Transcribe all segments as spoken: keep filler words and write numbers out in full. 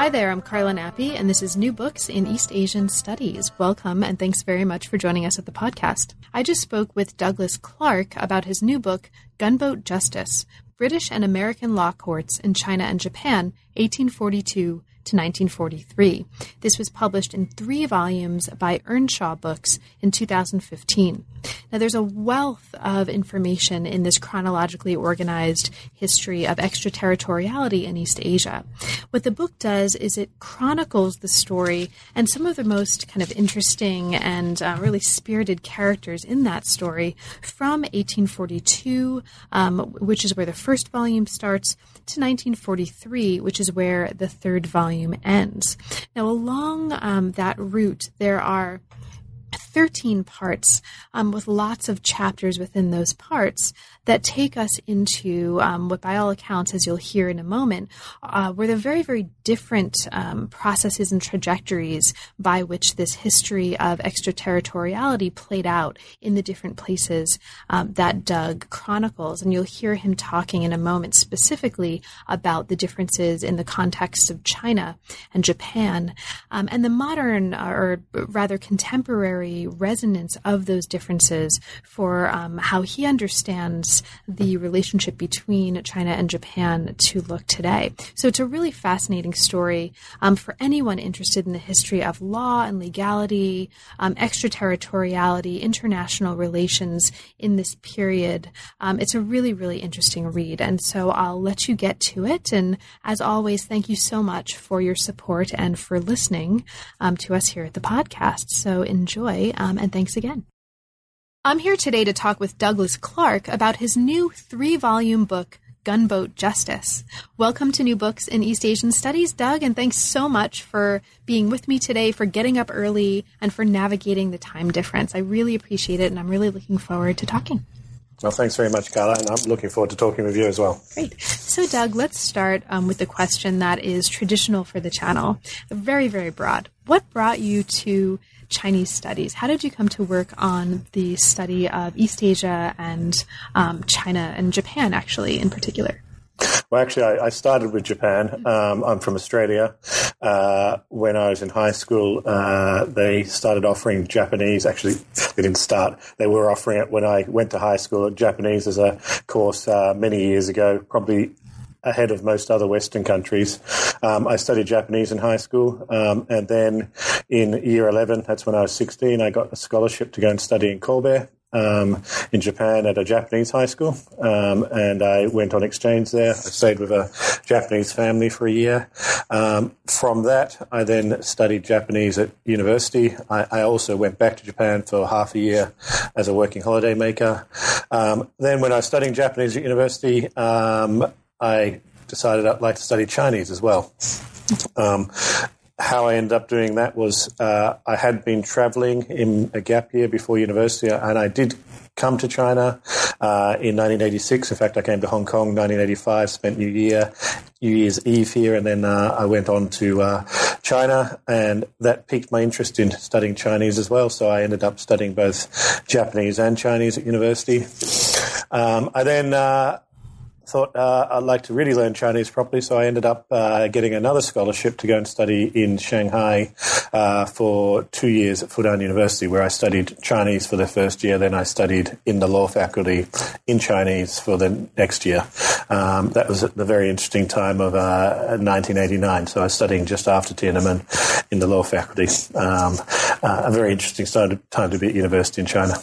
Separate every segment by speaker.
Speaker 1: Hi there, I'm Carla Nappi, and this is New Books in East Asian Studies. Welcome, and thanks very much for joining us at the podcast. I just spoke with Douglas Clark about his new book, Gunboat Justice, British and American Law Courts in China and Japan, eighteen forty-two to nineteen forty-three. This was published in three volumes by Earnshaw Books in two thousand fifteen. Now, there's a wealth of information in this chronologically organized history of extraterritoriality in East Asia. What the book does is it chronicles the story and some of the most kind of interesting and uh, really spirited characters in that story from eighteen forty-two, um, which is where the first volume starts, to nineteen forty-three, which is where the third volume ends. Now, along um, that route, there are thirteen parts um, with lots of chapters within those parts that take us into um, what, by all accounts, as you'll hear in a moment, uh, were the very, very different um, processes and trajectories by which this history of extraterritoriality played out in the different places um, that Doug chronicles. And you'll hear him talking in a moment specifically about the differences in the context of China and Japan um, and the modern, or rather contemporary, resonance of those differences for um, how he understands the relationship between China and Japan to look today. So it's a really fascinating story um, for anyone interested in the history of law and legality, um, extraterritoriality, international relations in this period. Um, it's a really, really interesting read. And so I'll let you get to it. And as always, thank you so much for your support and for listening um, to us here at the podcast. So enjoy, um, and thanks again. I'm here today to talk with Douglas Clark about his new three-volume book, Gunboat Justice. Welcome to New Books in East Asian Studies, Doug, and thanks so much for being with me today, for getting up early, and for navigating the time difference. I really appreciate it, and I'm really looking forward to talking.
Speaker 2: Well, thanks very much, Carla, and I'm looking forward to talking with you as well.
Speaker 1: Great. So, Doug, let's start um, with the question that is traditional for the channel, very, very broad. What brought you to Chinese studies? How did you come to work on the study of East Asia and um, China and Japan, actually, in particular?
Speaker 2: Well, actually, I, I started with Japan. Um, I'm from Australia. Uh, when I was in high school, uh, they started offering Japanese. Actually, they didn't start. They were offering it when I went to high school, Japanese as a course uh, many years ago, probably ahead of most other Western countries. Um, I studied Japanese in high school, um, and then in year eleven, that's when I was sixteen, I got a scholarship to go and study in Kobe, um, in Japan at a Japanese high school, um, and I went on exchange there. I stayed with a Japanese family for a year. Um, from that, I then studied Japanese at university. I, I also went back to Japan for half a year as a working holiday maker. Um, then when I was studying Japanese at university, um, I decided I'd like to study Chinese as well. Um, how I ended up doing that was uh, I had been traveling in a gap year before university, and I did come to China uh, in nineteen eighty-six. In fact, I came to Hong Kong in nineteen eighty-five, spent New Year, New Year's Eve here, and then uh, I went on to uh, China, and that piqued my interest in studying Chinese as well. So I ended up studying both Japanese and Chinese at university. Um, I then Uh, thought uh, I'd like to really learn Chinese properly, so I ended up uh, getting another scholarship to go and study in Shanghai uh, for two years at Fudan University, where I studied Chinese for the first year. Then I studied in the law faculty in Chinese for the next year. Um, that was at the very interesting time of uh, nineteen eighty-nine, so I was studying just after Tiananmen in the law faculty. Um, uh, a very interesting time to be at university in China.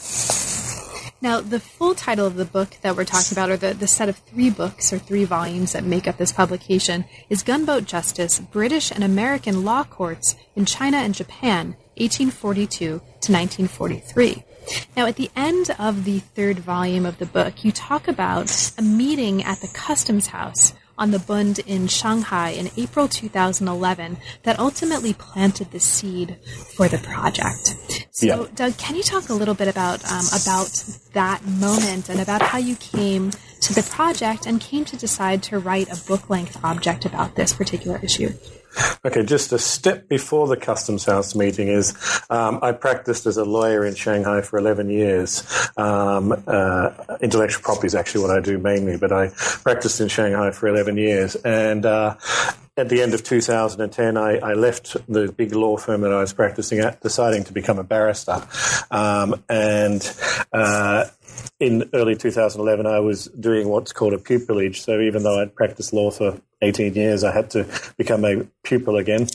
Speaker 1: Now, the full title of the book that we're talking about, or the, the set of three books or three volumes that make up this publication, is Gunboat Justice, British and American Law Courts in China and Japan, eighteen forty-two to nineteen forty-three. Now, at the end of the third volume of the book, you talk about a meeting at the Customs House on the Bund in Shanghai in April two thousand eleven that ultimately planted the seed for the project. So, yeah. Doug, can you talk a little bit about um, about that moment and about how you came to the project and came to decide to write a book-length object about this particular issue?
Speaker 2: Okay, just a step before the Customs House meeting is um, I practiced as a lawyer in Shanghai for eleven years. Um, uh, intellectual property is actually what I do mainly, but I practiced in Shanghai for eleven years. And uh, at the end of two thousand ten, I, I left the big law firm that I was practicing at, deciding to become a barrister. Um, and uh, in early two thousand eleven, I was doing what's called a pupillage. So even though I'd practiced law for eighteen years, I had to become a pupil again.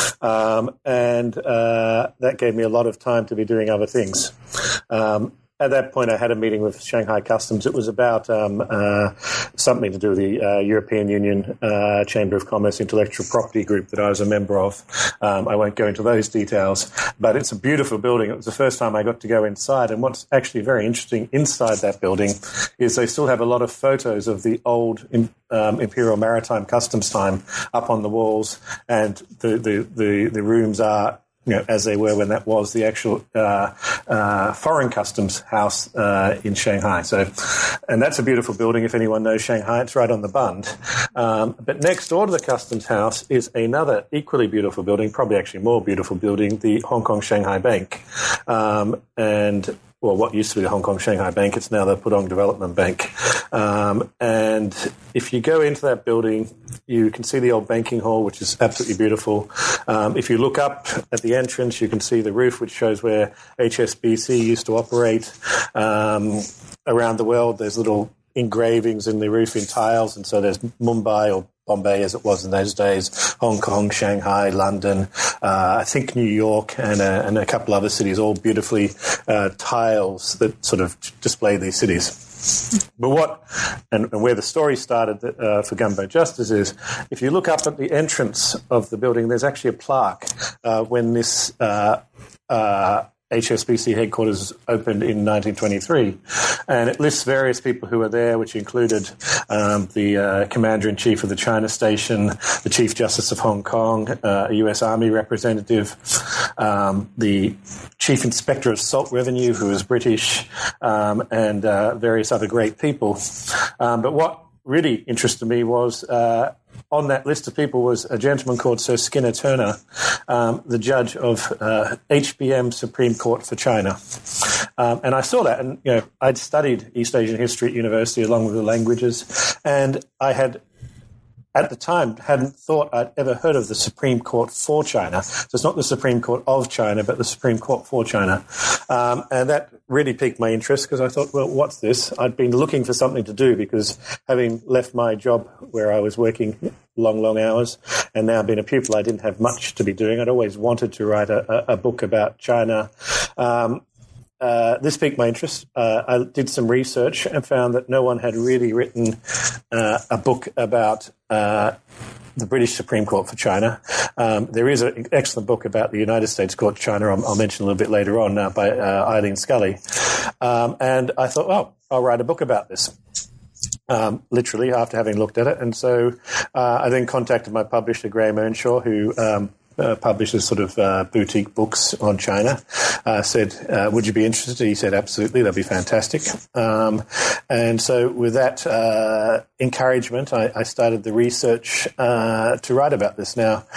Speaker 2: Um, and uh, that gave me a lot of time to be doing other things. Um, At that point, I had a meeting with Shanghai Customs. It was about um, uh, something to do with the uh, European Union uh, Chamber of Commerce Intellectual Property Group that I was a member of. Um, I won't go into those details, but it's a beautiful building. It was the first time I got to go inside, and what's actually very interesting inside that building is they still have a lot of photos of the old um, Imperial Maritime Customs time up on the walls, and the, the, the, the rooms are, you know, as they were when that was the actual uh, uh, foreign customs house uh, in Shanghai. So, and that's a beautiful building. If anyone knows Shanghai, it's right on the Bund. Um, but next door to the customs house is another equally beautiful building, probably actually more beautiful building, the Hong Kong Shanghai Bank. Um, and well, what used to be the Hong Kong Shanghai Bank, it's now the Pudong Development Bank. Um, and if you go into that building, you can see the old banking hall, which is absolutely beautiful. Um, if you look up at the entrance, you can see the roof, which shows where H S B C used to operate. Um, around the world, there's little engravings in the roof in tiles, and so there's Mumbai or Bombay, as it was in those days, Hong Kong, Shanghai, London, uh, I think New York, and, uh, and a couple other cities, all beautifully uh, tiles that sort of display these cities. But what, and, and where the story started uh, for Gunboat Justice is, if you look up at the entrance of the building, there's actually a plaque uh, when this uh, uh, H S B C headquarters opened in nineteen twenty-three, and it lists various people who were there, which included um, the uh, Commander-in-Chief of the China Station, the Chief Justice of Hong Kong, uh, a U S Army representative, um, the Chief Inspector of Salt Revenue, who was British, um, and uh, various other great people. Um, but what really interested me was uh, on that list of people was a gentleman called Sir Skinner Turner, um, the judge of uh, H B M Supreme Court for China. Um, and I saw that, and you know, I'd studied East Asian history at university along with the languages, and I had, at the time, hadn't thought I'd ever heard of the Supreme Court for China. So it's not the Supreme Court of China, but the Supreme Court for China. Um, and that really piqued my interest because I thought, well, what's this? I'd been looking for something to do because having left my job where I was working long, long hours and now being a pupil, I didn't have much to be doing. I'd always wanted to write a, a book about China. Um, Uh, this piqued my interest. Uh, I did some research and found that no one had really written uh, a book about uh, the British Supreme Court for China. Um, there is an excellent book about the United States Court for China I'll, I'll mention a little bit later on uh, by uh, Eileen Scully. Um, and I thought, oh, I'll write a book about this. Um, literally, after having looked at it. And so uh, I then contacted my publisher, Graham Earnshaw, who um, Uh, publishes sort of uh, boutique books on China, uh, said, uh, would you be interested? He said, absolutely, that'd be fantastic. Um, and so with that uh, encouragement, I, I started the research uh, to write about this. Now,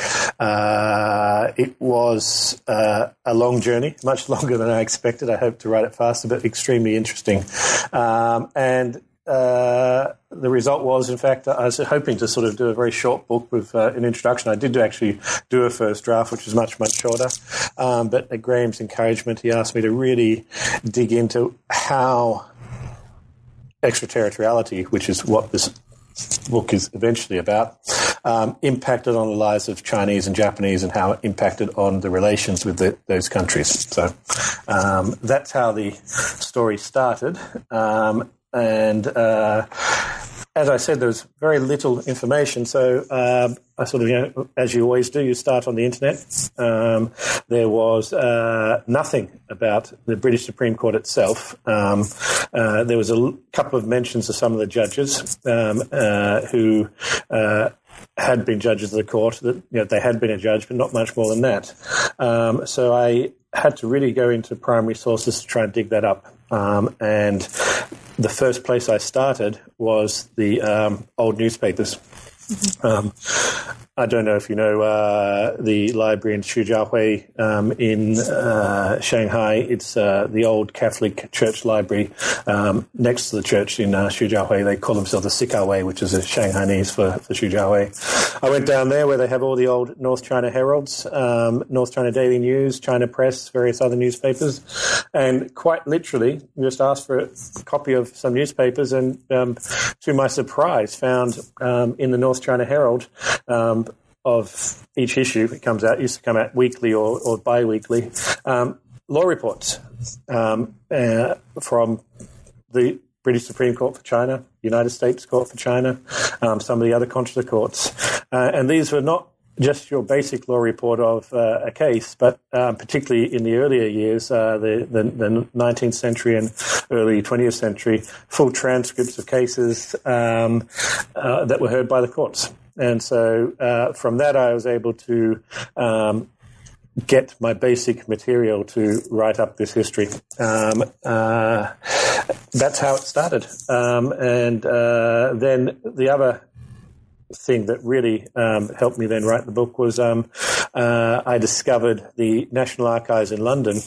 Speaker 2: uh, it was uh, a long journey, much longer than I expected. I hoped to write it faster, but extremely interesting. Um, and Uh, the result was, in fact, I was hoping to sort of do a very short book with uh, an introduction. I did actually do a first draft, which was much, much shorter. Um, but at Graham's encouragement, he asked me to really dig into how extraterritoriality, which is what this book is eventually about, um, impacted on the lives of Chinese and Japanese and how it impacted on the relations with the, those countries. So um, that's how the story started. Um, And uh, as I said, there was very little information. So um, I sort of, you know, as you always do, you start on the internet. Um, there was uh, nothing about the British Supreme Court itself. Um, uh, there was a l- couple of mentions of some of the judges um, uh, who uh, had been judges of the court. That, you know, they had been a judge, but not much more than that. Um, so I had to really go into primary sources to try and dig that up. Um, and the first place I started was the um, old newspapers. Mm-hmm. Um, I don't know if you know uh, the library in Xujiahui um, in uh, Shanghai. It's uh, the old Catholic Church library um, next to the church in uh, Xujiahui. They call themselves the Sikawei, which is a Shanghainese for, for Xujiahui. I went down there where they have all the old North China Heralds, um, North China Daily News, China Press, various other newspapers, and quite literally just asked for a copy of some newspapers, and um, to my surprise found um, in the North China Herald um, of each issue, it comes out, it used to come out weekly or, or bi-weekly, um, law reports um, uh, from the British Supreme Court for China, United States Court for China, um, some of the other consular courts. Uh, and these were not just your basic law report of uh, a case, but um, particularly in the earlier years, uh, the, the, the nineteenth century and early twentieth century, full transcripts of cases um, uh, that were heard by the courts. And so uh, from that, I was able to um, get my basic material to write up this history. Um, uh, that's how it started. Um, and uh, then the other thing that really um, helped me then write the book was um, uh, I discovered the National Archives in London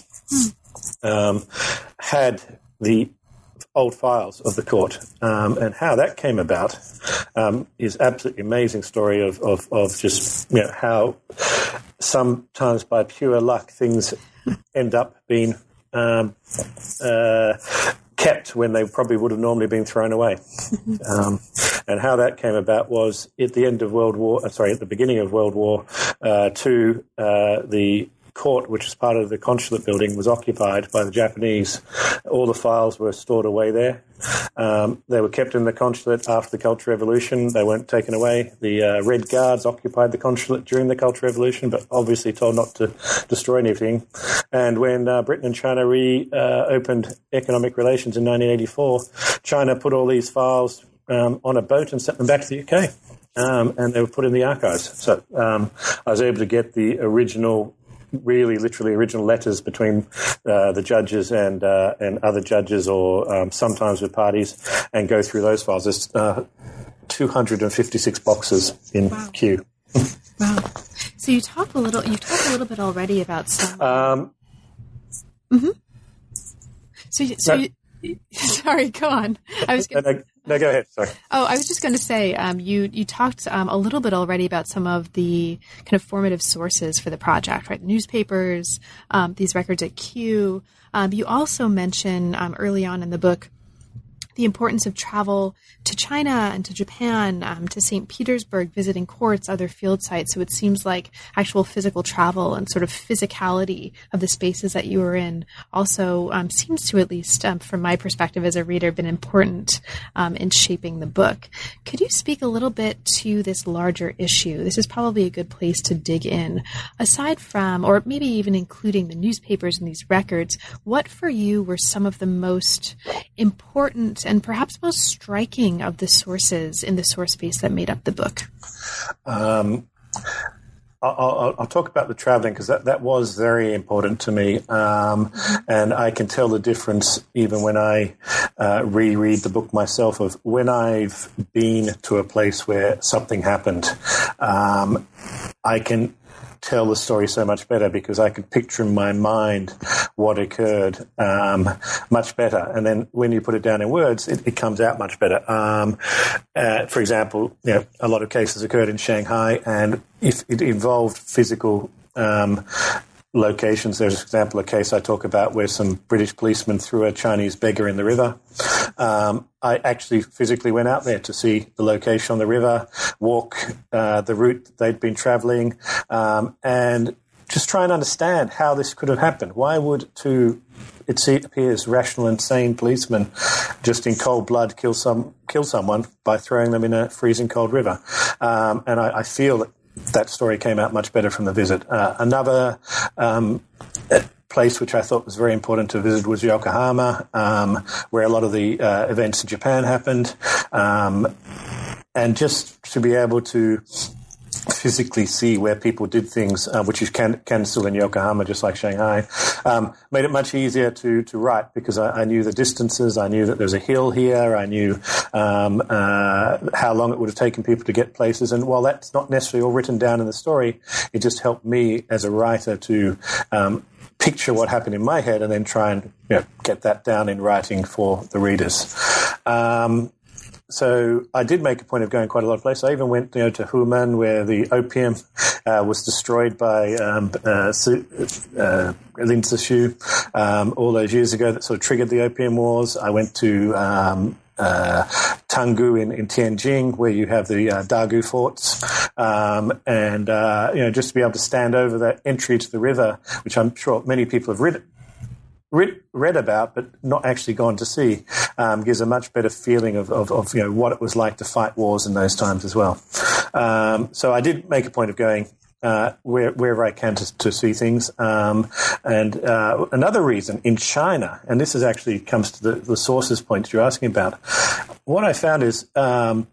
Speaker 2: um, had the old files of the court, um, and how that came about um, is absolutely amazing story of, of, of just, you know, how sometimes by pure luck things end up being um, uh, kept when they probably would have normally been thrown away. Um, and how that came about was at the end of World War, uh, sorry, at the beginning of World War uh, Two, uh, the court, which was part of the consulate building, was occupied by the Japanese. All the files were stored away there. Um, they were kept in the consulate after the Cultural Revolution. They weren't taken away. The uh, Red Guards occupied the consulate during the Cultural Revolution, but obviously told not to destroy anything. And when uh, Britain and China reopened uh, economic relations in nineteen eighty-four, China put all these files um, on a boat and sent them back to the U K. Um, and they were put in the archives. So um, I was able to get the original really literally original letters between uh, the judges and uh, and other judges, or um, sometimes with parties, and go through those files. There's uh, two hundred fifty-six boxes in
Speaker 1: wow.
Speaker 2: queue.
Speaker 1: Wow. So you talked a little. You talked a little bit already about some.
Speaker 2: Um,
Speaker 1: mm-hmm. So, so
Speaker 2: no,
Speaker 1: you, sorry, go on. I was. Gonna,
Speaker 2: no, no, go ahead. Sorry.
Speaker 1: Oh, I was just going to say, um, you you talked um, a little bit already about some of the kind of formative sources for the project, right? Newspapers, um, these records at Kew. Um, you also mention um, early on in the book the importance of travel to China and to Japan, um, to Saint Petersburg, visiting courts, other field sites. So it seems like actual physical travel and sort of physicality of the spaces that you were in also um, seems to, at least um, from my perspective as a reader, been important um, in shaping the book. Could you speak a little bit to this larger issue? This is probably a good place to dig in. Aside from, or maybe even including the newspapers and these records, what for you were some of the most important and perhaps most striking of the sources in the source base that made up the book? Um,
Speaker 2: I'll, I'll, I'll talk about the traveling because that, that was very important to me. Um, and I can tell the difference even when I uh, reread the book myself of when I've been to a place where something happened. Um, I can tell the story so much better because I can picture in my mind what occurred um, much better. And then when you put it down in words, it, it comes out much better. Um, uh, for example, you know, a lot of cases occurred in Shanghai, and if it involved physical um, locations. There's, for example, a case I talk about where some British policemen threw a Chinese beggar in the river. Um, I actually physically went out there to see the location on the river, walk uh, the route they'd been traveling, um, and just try and understand how this could have happened. Why would two, it appears, rational and sane policemen just in cold blood kill some kill someone by throwing them in a freezing cold river? Um, and I, I feel that that story came out much better from the visit. Uh, another um, place which I thought was very important to visit was Yokohama, um, where a lot of the uh, events in Japan happened. Um, and just to be able to physically see where people did things, uh, which is can, can still in Yokohama, just like Shanghai, um, made it much easier to, to write because I, I knew the distances. I knew that there was a hill here. I knew um, uh, how long it would have taken people to get places. And while that's not necessarily all written down in the story, it just helped me as a writer to um, picture what happened in my head and then try and you know, get that down in writing for the readers. Um, So I did make a point of going quite a lot of places. I even went, you know, to Human, where the opium uh, was destroyed by um, uh, uh, Lin Zexu um, all those years ago. That sort of triggered the Opium Wars. I went to um, uh, Tanggu in, in Tianjin, where you have the uh, Dagu forts, um, and uh, you know, just to be able to stand over that entry to the river, which I'm sure many people have read. Read, read about, but not actually gone to see, um, gives a much better feeling of, of, of, you know, what it was like to fight wars in those times as well. Um, so I did make a point of going uh, where, wherever I can to, to see things. Um, and uh, another reason, in China, and this is actually comes to the, the sources point you're asking about, what I found is um,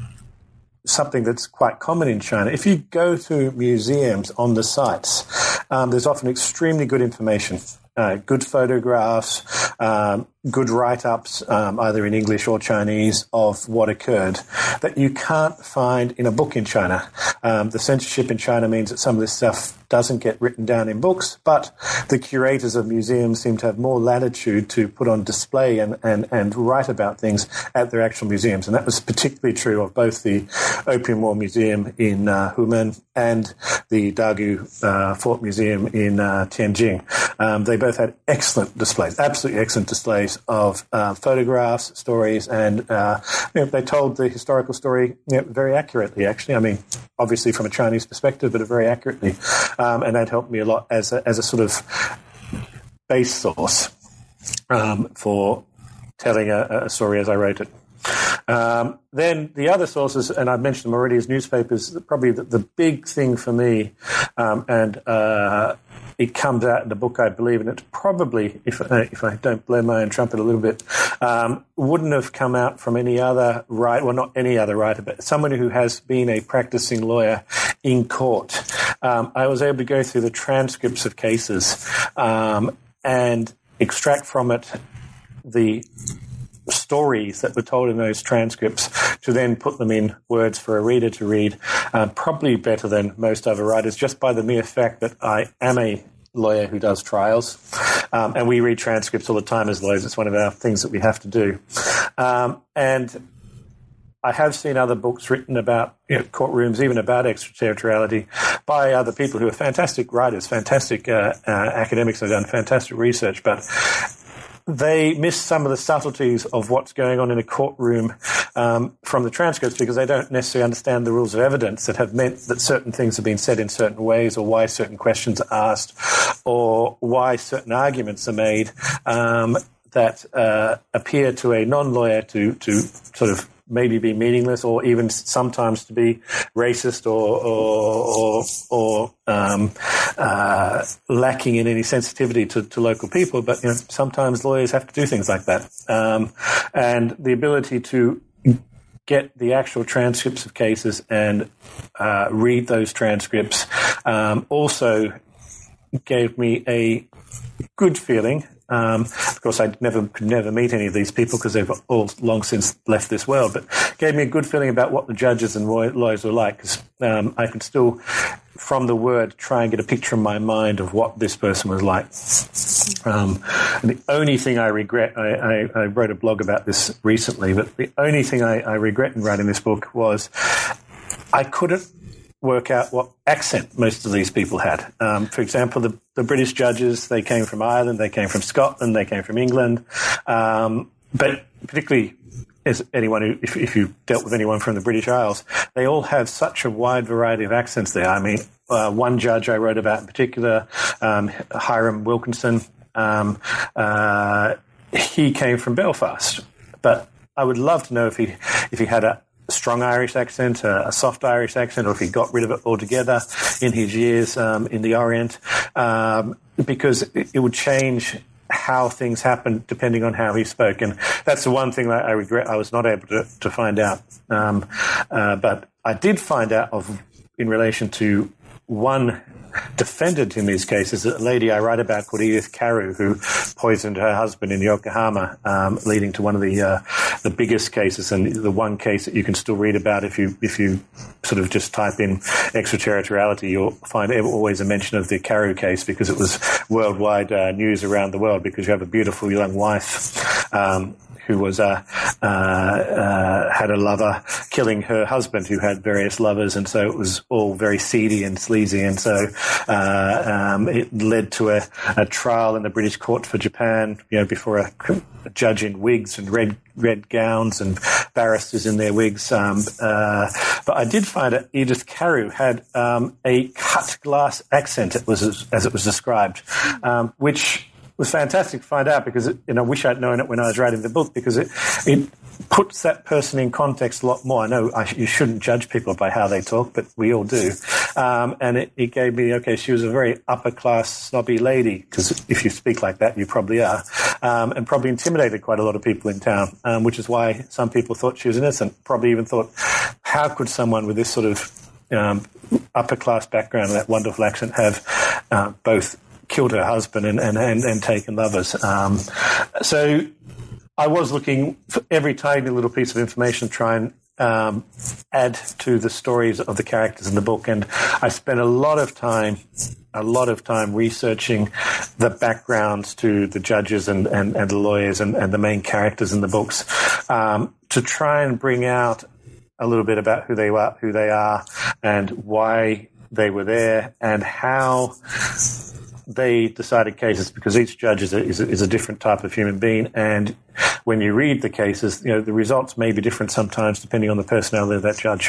Speaker 2: something that's quite common in China. If you go to museums on the sites, um, there's often extremely good information. Uh, good photographs, um, good write-ups, um, either in English or Chinese, of what occurred that you can't find in a book in China. Um, the censorship in China means that some of this stuff doesn't get written down in books, but the curators of museums seem to have more latitude to put on display and, and, and write about things at their actual museums. And that was particularly true of both the Opium War Museum in uh, Humen and the Dagu uh, Fort Museum in uh, Tianjin. Um, they both had excellent displays, absolutely excellent displays of uh, photographs, stories, and uh, you know, they told the historical story you know, very accurately, actually. I mean, obviously from a Chinese perspective, but very accurately. Um, and that helped me a lot as a, as a sort of base source um, for telling a, a story as I wrote it. Um, then the other sources, and I've mentioned them already, as newspapers, probably the, the big thing for me, um, and uh, it comes out in the book, I believe, and it's probably, if, uh, if I don't blow my own trumpet a little bit, um, wouldn't have come out from any other writer, well, not any other writer, but someone who has been a practicing lawyer in court. Um, I was able to go through the transcripts of cases um, and extract from it the stories that were told in those transcripts to then put them in words for a reader to read, uh, probably better than most other writers, just by the mere fact that I am a lawyer who does trials, um, and we read transcripts all the time as lawyers. It's one of our things that we have to do. Um, and I have seen other books written about you know, courtrooms, even about extraterritoriality, by other people who are fantastic writers, fantastic uh, uh, academics who have done fantastic research, but they miss some of the subtleties of what's going on in a courtroom um, from the transcripts because they don't necessarily understand the rules of evidence that have meant that certain things have been said in certain ways, or why certain questions are asked, or why certain arguments are made um, that uh, appear to a non-lawyer to, to sort of maybe be meaningless, or even sometimes to be racist or or or, or um, uh, lacking in any sensitivity to, to local people. But you know, sometimes lawyers have to do things like that, um, and the ability to get the actual transcripts of cases and uh, read those transcripts um, also gave me a good feeling. Um, of course, I never could never meet any of these people because they've all long since left this world, but gave me a good feeling about what the judges and lawyers were like, because um, I could still, from the word, try and get a picture in my mind of what this person was like. Um, and the only thing I regret, I, I, I wrote a blog about this recently, but the only thing I, I regret in writing this book was I couldn't work out what accent most of these people had. Um, for example, the, the British judges, they came from Ireland, they came from Scotland, they came from England. Um, but particularly as anyone who, if, if you dealt with anyone from the British Isles, they all have such a wide variety of accents there. I mean, uh, one judge I wrote about in particular, um, Hiram Wilkinson, um, uh, he came from Belfast. But I would love to know if he, if he had a strong Irish accent, a, a soft Irish accent, or if he got rid of it altogether in his years um, in the Orient, um, because it, it would change how things happened depending on how he spoke. And that's the one thing that I regret I was not able to, to find out. Um, uh, but I did find out of in relation to one defendant in these cases, a lady I write about called Edith Carew, who poisoned her husband in Yokohama, um, leading to one of the uh, the biggest cases, and the one case that you can still read about if you if you sort of just type in extraterritoriality, you'll find always a mention of the Carew case, because it was worldwide uh, news around the world, because you have a beautiful young wife um, who was uh, uh, uh, had a lover killing her husband, who had various lovers, and so it was all very seedy and sleazy, and so uh, um, it led to a, a trial in the British court for Japan, you know, before a, a judge in wigs and red red gowns and barristers in their wigs. Um, uh, but I did find that Edith Carew had um, a cut glass accent, it was as, as it was described, um, which was fantastic to find out, because it, you know, I wish I'd known it when I was writing the book, because it it puts that person in context a lot more. I know I, you shouldn't judge people by how they talk, but we all do. Um, and it, it gave me, okay, she was a very upper-class, snobby lady, because if you speak like that, you probably are, um, and probably intimidated quite a lot of people in town, um, which is why some people thought she was innocent, probably even thought, how could someone with this sort of um, upper-class background and that wonderful accent have uh, both killed her husband and, and, and, and taken lovers. Um, so I was looking for every tiny little piece of information to try and um, add to the stories of the characters in the book. And I spent a lot of time, a lot of time researching the backgrounds to the judges and, and, and the lawyers and, and the main characters in the books, um, to try and bring out a little bit about who they were, who they are, and why they were there, and how they decided cases, because each judge is a, is a, is a different type of human being, and when you read the cases, you know, the results may be different sometimes depending on the personality of that judge.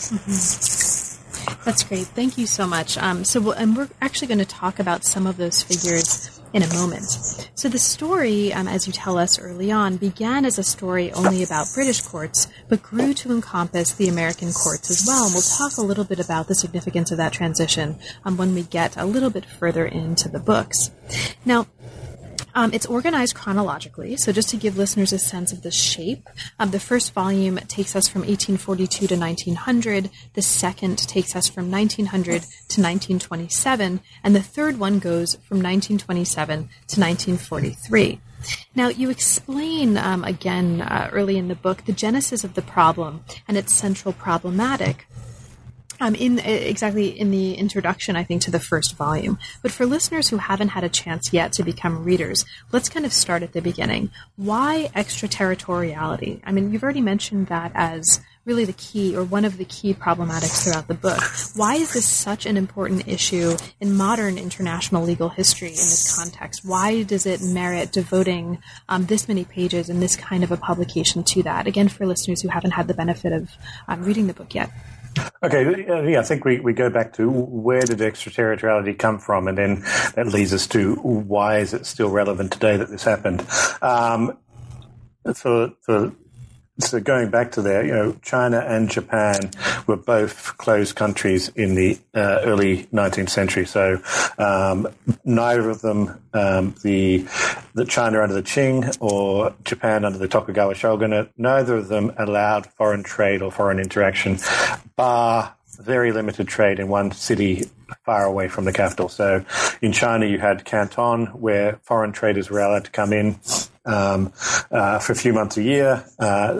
Speaker 1: Mm-hmm. That's great. Thank you so much. Um, so, we'll, and we're actually going to talk about some of those figures in a moment. So the story, um, as you tell us early on, began as a story only about British courts, but grew to encompass the American courts as well. And we'll talk a little bit about the significance of that transition um, when we get a little bit further into the books. Now, Um, it's organized chronologically, so just to give listeners a sense of the shape, um, the first volume takes us from eighteen forty-two to nineteen hundred, the second takes us from nineteen hundred to nineteen twenty-seven, and the third one goes from nineteen twenty-seven to nineteen forty-three. Now, you explain, um, again, uh, early in the book, the genesis of the problem and its central problematic. Um, in exactly in the introduction, I think, to the first volume. But for listeners who haven't had a chance yet to become readers, let's kind of start at the beginning. Why extraterritoriality? I mean, you've already mentioned that as really the key, or one of the key problematics throughout the book. Why is this such an important issue in modern international legal history in this context? Why does it merit devoting um, this many pages and this kind of a publication to that? Again, for listeners who haven't had the benefit of um, reading the book yet.
Speaker 2: Okay, yeah, I think we, we go back to where did extraterritoriality come from, and then that leads us to why is it still relevant today that this happened. Um, for, for So going back to there, you know, China and Japan were both closed countries in the uh, early nineteenth century. So um, neither of them, um, the the China under the Qing or Japan under the Tokugawa shogunate, neither of them allowed foreign trade or foreign interaction, bar very limited trade in one city far away from the capital. So in China, you had Canton, where foreign traders were allowed to come in um, uh, for a few months a year, uh,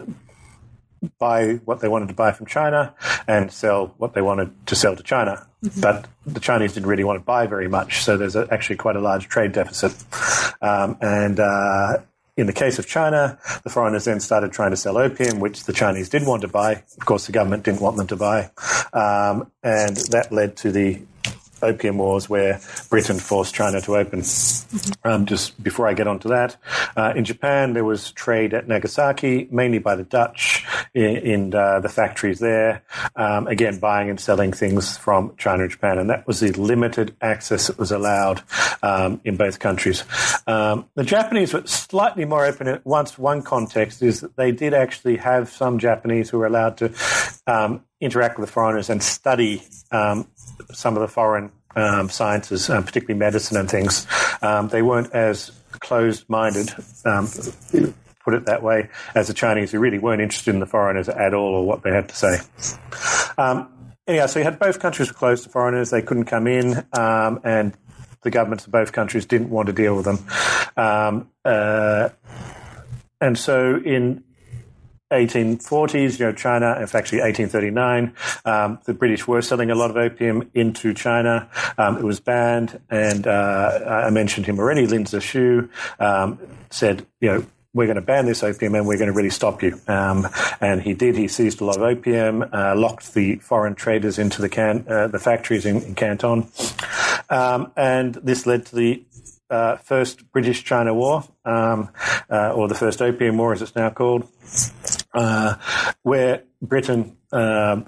Speaker 2: buy what they wanted to buy from China and sell what they wanted to sell to China. Mm-hmm. But the Chinese didn't really want to buy very much, so there's a, actually quite a large trade deficit. Um, and uh, in the case of China, the foreigners then started trying to sell opium, which the Chinese did want to buy. Of course, the government didn't want them to buy. Um, and that led to the Opium Wars, where Britain forced China to open. Mm-hmm. Um, just before I get onto that, uh, in Japan there was trade at Nagasaki, mainly by the Dutch in, in uh, the factories there, um, again buying and selling things from China and Japan, and that was the limited access that was allowed um, in both countries. Um, the Japanese were slightly more open in once one context is that they did actually have some Japanese who were allowed to um, interact with the foreigners and study um, some of the foreign um, sciences, um, particularly medicine and things. Um, they weren't as closed-minded, um, put it that way, as the Chinese, who really weren't interested in the foreigners at all or what they had to say. Um, anyhow, so you had both countries were closed to foreigners. They couldn't come in, um, and the governments of both countries didn't want to deal with them. Um, uh, and so in eighteen forties, you know, China, in fact, actually eighteen thirty-nine, um, the British were selling a lot of opium into China. Um, it was banned, and uh, I mentioned him already. Lin Zexu um, said, you know, we're going to ban this opium and we're going to really stop you. Um, and he did. He seized a lot of opium, uh, locked the foreign traders into the can, uh, the factories in, in Canton. Um, and this led to the uh, first British-China War, um, uh, or the first Opium War, as it's now called, uh, where Britain um,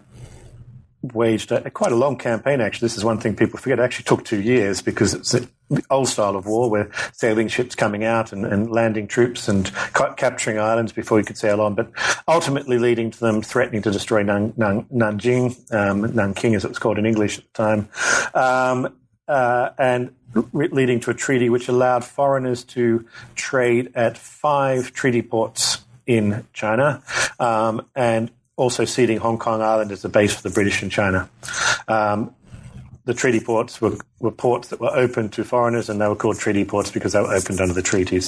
Speaker 2: waged a, quite a long campaign, actually. This is one thing people forget. It actually took two years because it's a, the old style of war where sailing ships coming out and, and landing troops and ca- capturing islands before you could sail on, but ultimately leading to them threatening to destroy Nan, Nan, Nanjing, um, Nanking as it was called in English at the time, um, uh, and re- leading to a treaty which allowed foreigners to trade at five treaty ports in China, um, and also ceding Hong Kong Island as a base for the British in China. Um, The treaty ports were, were ports that were open to foreigners, and they were called treaty ports because they were opened under the treaties.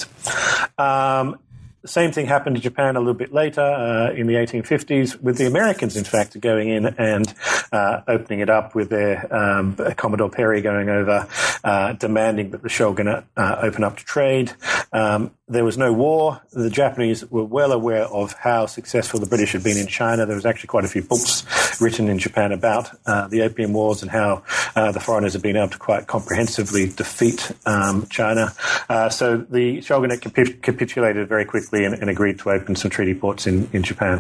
Speaker 2: Um, the same thing happened to Japan a little bit later, uh, in the eighteen fifties, with the Americans, in fact, going in and uh, opening it up with their um, Commodore Perry going over, uh, demanding that the shogunate uh, open up to trade. Um, There was no war. The Japanese were well aware of how successful the British had been in China. There was actually quite a few books written in Japan about uh, the Opium Wars and how uh, the foreigners had been able to quite comprehensively defeat um, China. Uh, so the shogunate capi- capitulated very quickly and, and agreed to open some treaty ports in, in Japan.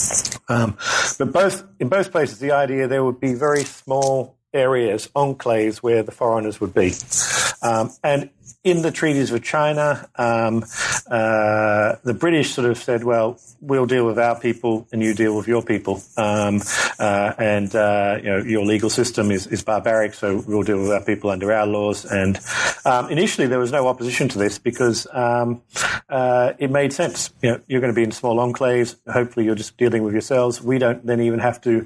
Speaker 2: Um, but both in both places, the idea there would be very small areas, enclaves, where the foreigners would be. Um, and in the treaties with China, um, uh, the British sort of said, well, we'll deal with our people and you deal with your people. Um, uh, and, uh, you know, your legal system is, is barbaric, so we'll deal with our people under our laws. And um, initially there was no opposition to this because um, uh, it made sense. You know, you're going to be in small enclaves. Hopefully you're just dealing with yourselves. We don't then even have to,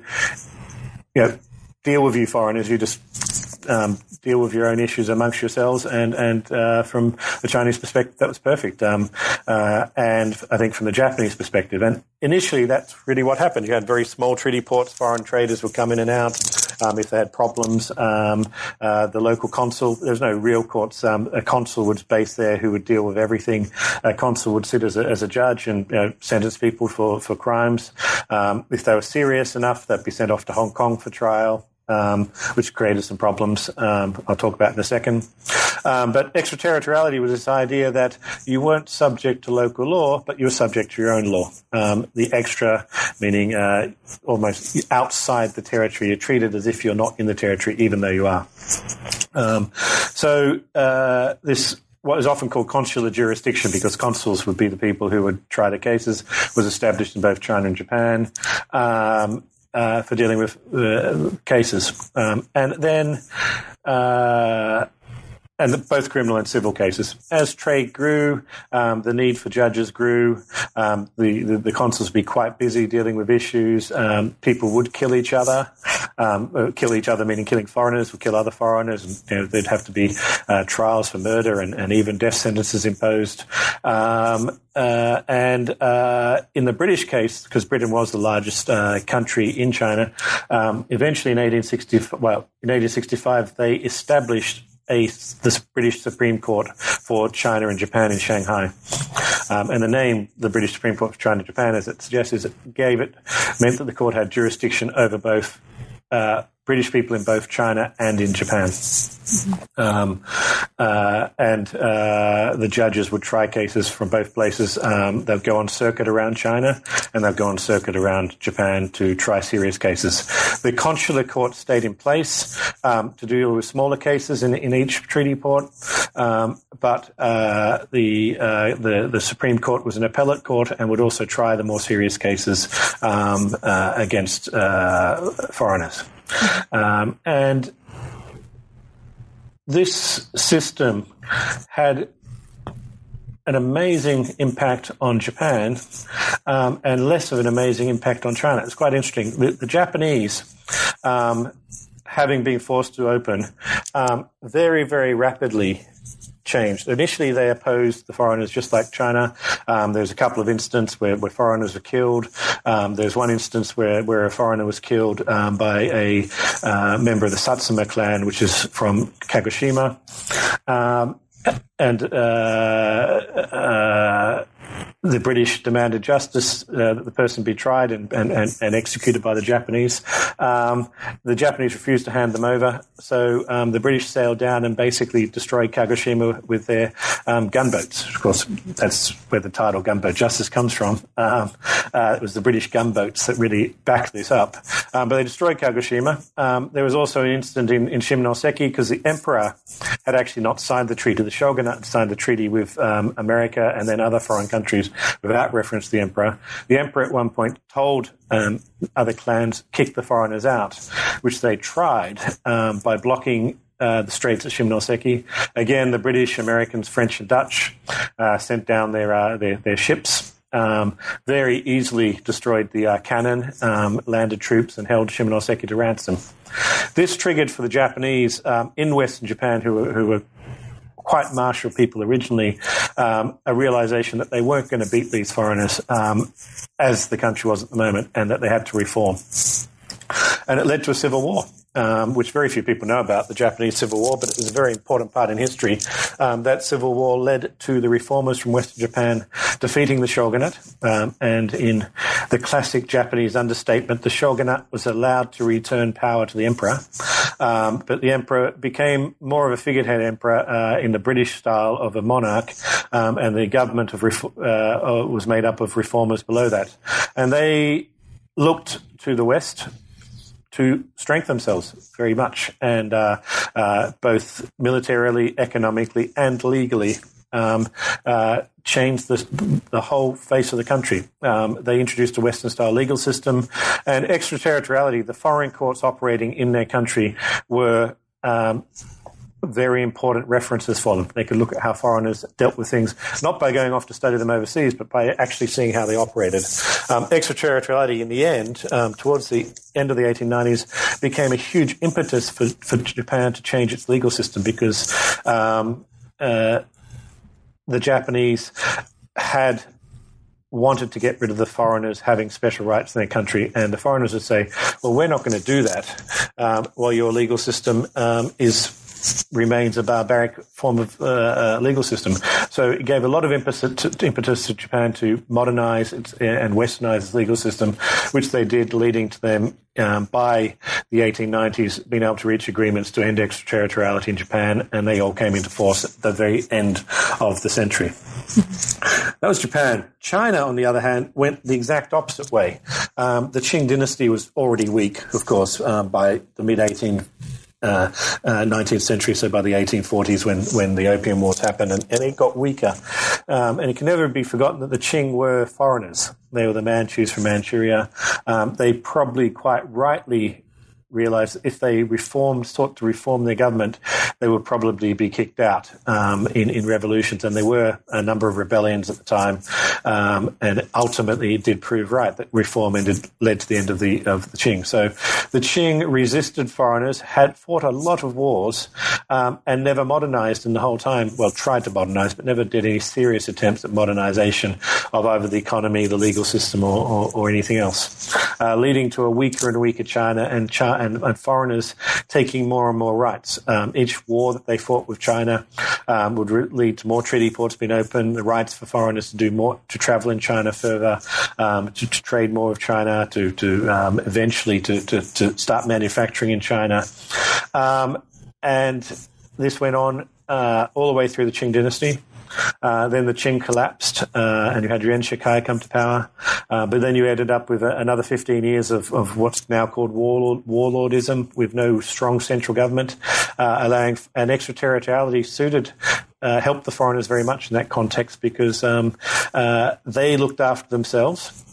Speaker 2: you know, deal with you foreigners. You just um, deal with your own issues amongst yourselves. And, and uh, from the Chinese perspective, that was perfect. Um, uh, and I think from the Japanese perspective. And initially, that's really what happened. You had very small treaty ports. Foreign traders would come in and out. Um, if they had problems, um, uh, the local consul, there's no real courts. Um, a consul was based there who would deal with everything. A consul would sit as a, as a judge and, you know, sentence people for, for crimes. Um, if they were serious enough, they'd be sent off to Hong Kong for trial. Um, which created some problems um, I'll talk about in a second. Um, but extraterritoriality was this idea that you weren't subject to local law, but you were subject to your own law. Um, the extra, meaning uh, almost outside the territory, you're treated as if you're not in the territory, even though you are. Um, so uh, this what is often called consular jurisdiction, because consuls would be the people who would try the cases, was established in both China and Japan. Um, Uh, for dealing with uh, cases. Um, and then, uh, and the, both criminal and civil cases. As trade grew, um, the need for judges grew. Um, the, the, the consuls would be quite busy dealing with issues. Um, people would kill each other. Um, uh, kill each other, meaning killing foreigners, would kill other foreigners. And, you know, there'd have to be uh, trials for murder and, and even death sentences imposed. Um, uh, and uh, in the British case, because Britain was the largest uh, country in China, um, eventually in eighteen sixty, well, in eighteen sixty-five, they established A, the British Supreme Court for China and Japan in Shanghai. Um, and the name, the British Supreme Court for China and Japan, as it suggests, is it gave it, meant that the court had jurisdiction over both uh, British people in both China and in Japan. Mm-hmm. Um, uh, and uh, the judges would try cases from both places. Um, they'll go on circuit around China and they'll go on circuit around Japan to try serious cases. The consular court stayed in place um, to deal with smaller cases in, in each treaty port, um, but uh, the, uh, the the Supreme Court was an appellate court and would also try the more serious cases um, uh, against uh, foreigners. Um, and this system had an amazing impact on Japan um, and less of an amazing impact on China. It's quite interesting. The, the Japanese, um, having been forced to open, um, very, very rapidly changed. Initially, they opposed the foreigners just like China. Um, there's a couple of instances where, where foreigners were killed. Um, there's one instance where, where a foreigner was killed um, by a uh, member of the Satsuma clan, which is from Kagoshima. Um, and uh, uh, the British demanded justice, uh, that the person be tried and, and, and, and executed by the Japanese. Um, the Japanese refused to hand them over, so um, the British sailed down and basically destroyed Kagoshima with their um, gunboats. Of course, that's where the title Gunboat Justice comes from. Um, uh, it was the British gunboats that really backed this up. Um, but they destroyed Kagoshima. Um, there was also an incident in, in Shimonoseki because the emperor had actually not signed the treaty. The shogunate had signed the treaty with um, America and then other foreign countries without reference to the emperor. The emperor at one point told um, other clans, kick the foreigners out, which they tried um, by blocking uh, the straits at Shimonoseki. Again, the British, Americans, French and Dutch uh, sent down their, uh, their, their ships. Um, very easily destroyed the uh, cannon, um, landed troops and held Shimonoseki to ransom. This triggered for the Japanese um, in Western Japan, who were, who were quite martial people originally, um, a realization that they weren't going to beat these foreigners um, as the country was at the moment, and that they had to reform. And it led to a civil war, um, which very few people know about, the Japanese Civil War, but it was a very important part in history. Um, that civil war led to the reformers from Western Japan defeating the shogunate, um, and in the classic Japanese understatement, the shogunate was allowed to return power to the emperor. Um, but the emperor became more of a figurehead emperor uh, in the British style of a monarch, um, and the government of ref- uh, was made up of reformers below that. And they looked to the West to strengthen themselves very much, and uh, uh, both militarily, economically, and legally um, uh, changed the, the whole face of the country. Um, they introduced a Western-style legal system, and extraterritoriality. The foreign courts operating in their country were um, very important references for them. They could look at how foreigners dealt with things, not by going off to study them overseas, but by actually seeing how they operated. Um, extraterritoriality, in the end, um, towards the end of the eighteen nineties, became a huge impetus for, for Japan to change its legal system, because um, uh, the Japanese had wanted to get rid of the foreigners having special rights in their country, and the foreigners would say, well, we're not going to do that um, while your legal system um, is remains a barbaric form of uh, uh, legal system. So it gave a lot of impetus to, impetus to Japan to modernize its, and westernize its legal system, which they did, leading to them um, by the eighteen nineties being able to reach agreements to end extraterritoriality in Japan, and they all came into force at the very end of the century. That was Japan. China, on the other hand, went the exact opposite way. Um, the Qing dynasty was already weak, of course, um, by the mid-eighteenth Uh, uh, nineteenth century, so by the eighteen forties when, when the Opium Wars happened, and, and it got weaker. Um, and it can never be forgotten that the Qing were foreigners. They were the Manchus from Manchuria. Um, they probably quite rightly realized that if they reformed, sought to reform their government, they would probably be kicked out um, in, in revolutions. And there were a number of rebellions at the time, um, and ultimately it did prove right that reform ended, led to the end of the of the Qing. So the Qing resisted foreigners, had fought a lot of wars, um, and never modernized in the whole time. Well, tried to modernize, but never did any serious attempts at modernization of either the economy, the legal system, or, or, or anything else, uh, leading to a weaker and weaker China, and China And, and foreigners taking more and more rights. Um, each war that they fought with China um, would re- lead to more treaty ports being open, the rights for foreigners to do more, to travel in China further, um, to, to trade more with China, to, to um, eventually to, to, to start manufacturing in China. Um, and this went on uh, all the way through the Qing dynasty. Uh, then the Qing collapsed, uh, and you had Yuan Shikai come to power. Uh, but then you ended up with a, another fifteen years of, of what's now called warlord, warlordism, with no strong central government, uh, allowing an extraterritoriality suited, uh, helped the foreigners very much in that context, because um, uh, they looked after themselves.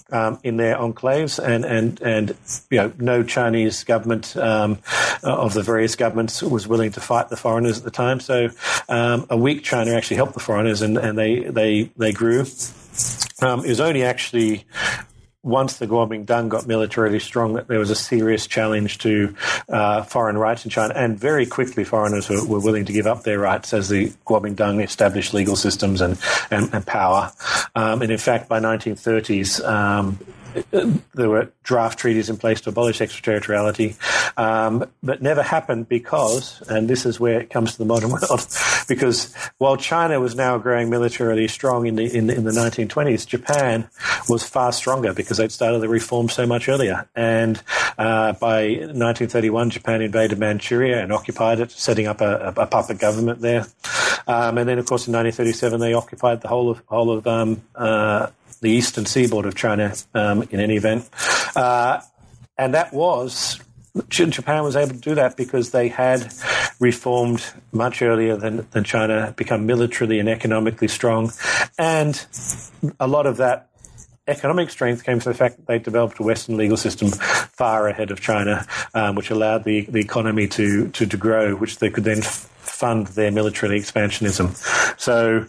Speaker 2: um, in their enclaves, and, and, and you know, no Chinese government um, of the various governments was willing to fight the foreigners at the time. So um, a weak China actually helped the foreigners, and, and they, they, they grew. Um, it was only actually once the Kuomintang got militarily strong that there was a serious challenge to uh, foreign rights in China, and very quickly foreigners were, were willing to give up their rights as the Kuomintang established legal systems and, and, and power. Um, and in fact, by nineteen thirties, um, there were draft treaties in place to abolish extraterritoriality, um, but never happened because, and this is where it comes to the modern world, because while China was now growing militarily strong in the in the, in the nineteen twenties, Japan was far stronger because they'd started the reform so much earlier. And uh, by nineteen thirty-one, Japan invaded Manchuria and occupied it, setting up a, a puppet government there. Um, and then, of course, in nineteen thirty-seven, they occupied the whole of whole of um, uh, the eastern seaboard of China, um, in any event. Uh, and that was, Japan was able to do that because they had reformed much earlier than, than China, become militarily and economically strong. And a lot of that economic strength came from the fact that they developed a Western legal system far ahead of China, um, which allowed the, the economy to, to, to grow, which they could then fund their military expansionism. So,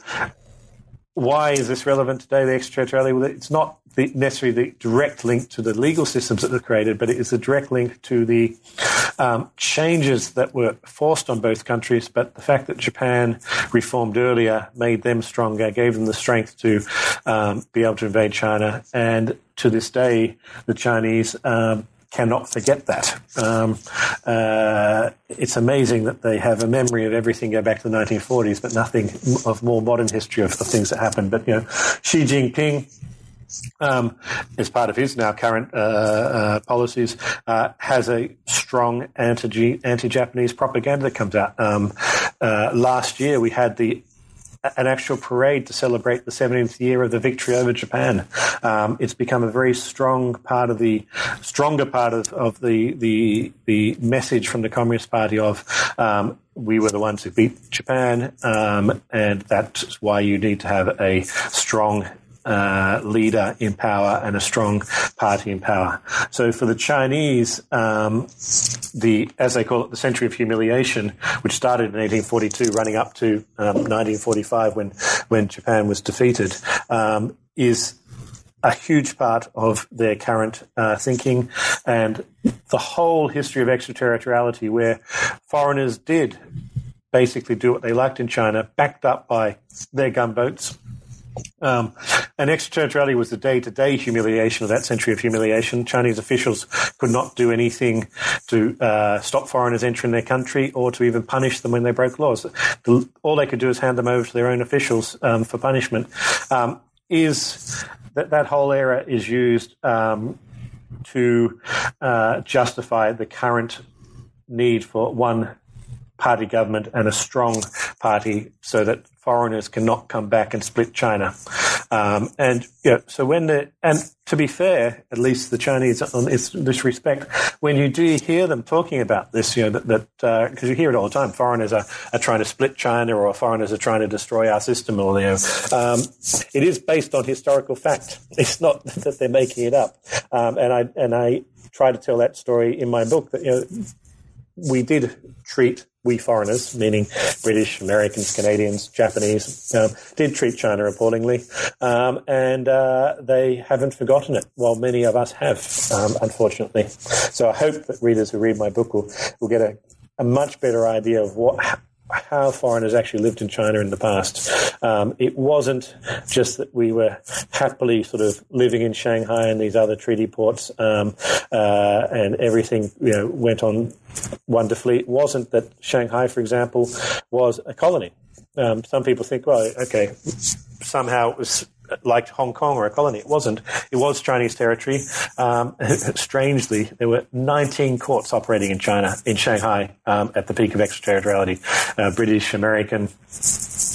Speaker 2: why is this relevant today, the extraterritoriality? Well, it's not the, necessarily the direct link to the legal systems that were created, but it is a direct link to the um, changes that were forced on both countries. But the fact that Japan reformed earlier made them stronger, gave them the strength to um, be able to invade China. And to this day, the Chinese um, cannot forget that. Um, uh, it's amazing that they have a memory of everything go back to the nineteen forties, but nothing of more modern history of, of things that happened. But, you know, Xi Jinping, um, as part of his now current uh, uh, policies, uh, has a strong anti anti-Japanese propaganda that comes out. Um, uh, last year, we had the an actual parade to celebrate the seventieth year of the victory over Japan. Um, it's become a very strong part of the, stronger part of, of the, the, the message from the Communist Party of, um, we were the ones who beat Japan, um, and that's why you need to have a strong Uh, leader in power and a strong party in power. So for the Chinese, um, the as they call it, the century of humiliation, which started in eighteen forty-two, running up to um, nineteen forty-five when when Japan was defeated, um, is a huge part of their current uh, thinking, and the whole history of extraterritoriality, where foreigners did basically do what they liked in China, backed up by their gunboats. Um, and extraterritoriality was the day-to-day humiliation of that century of humiliation. Chinese officials could not do anything to uh, stop foreigners entering their country or to even punish them when they broke laws. The, all they could do is hand them over to their own officials um, for punishment. Um, is that that whole era is used um, to uh, justify the current need for one party government and a strong party so that foreigners cannot come back and split China. Um, and you know, so when the, and to be fair, at least the Chinese on this, this respect, when you do hear them talking about this, you know, that, that, uh, cause you hear it all the time, foreigners are, are trying to split China, or foreigners are trying to destroy our system, or, you know, um, it is based on historical fact. It's not that they're making it up. Um, and I, and I try to tell that story in my book that, you know, we did treat, we foreigners, meaning British, Americans, Canadians, Japanese, um, did treat China appallingly, um, and uh, they haven't forgotten it, while many of us have, um, unfortunately. So I hope that readers who read my book will, will get a, a much better idea of what, how foreigners actually lived in China in the past. Um, it wasn't just that we were happily sort of living in Shanghai and these other treaty ports, um, uh, and everything, you know, went on wonderfully. It wasn't that Shanghai, for example, was a colony. Um, some people think, well, okay, somehow it was like Hong Kong or a colony. It wasn't. It was Chinese territory. Um, strangely, there were nineteen courts operating in China, in Shanghai, um, at the peak of extraterritoriality. Uh, British, American,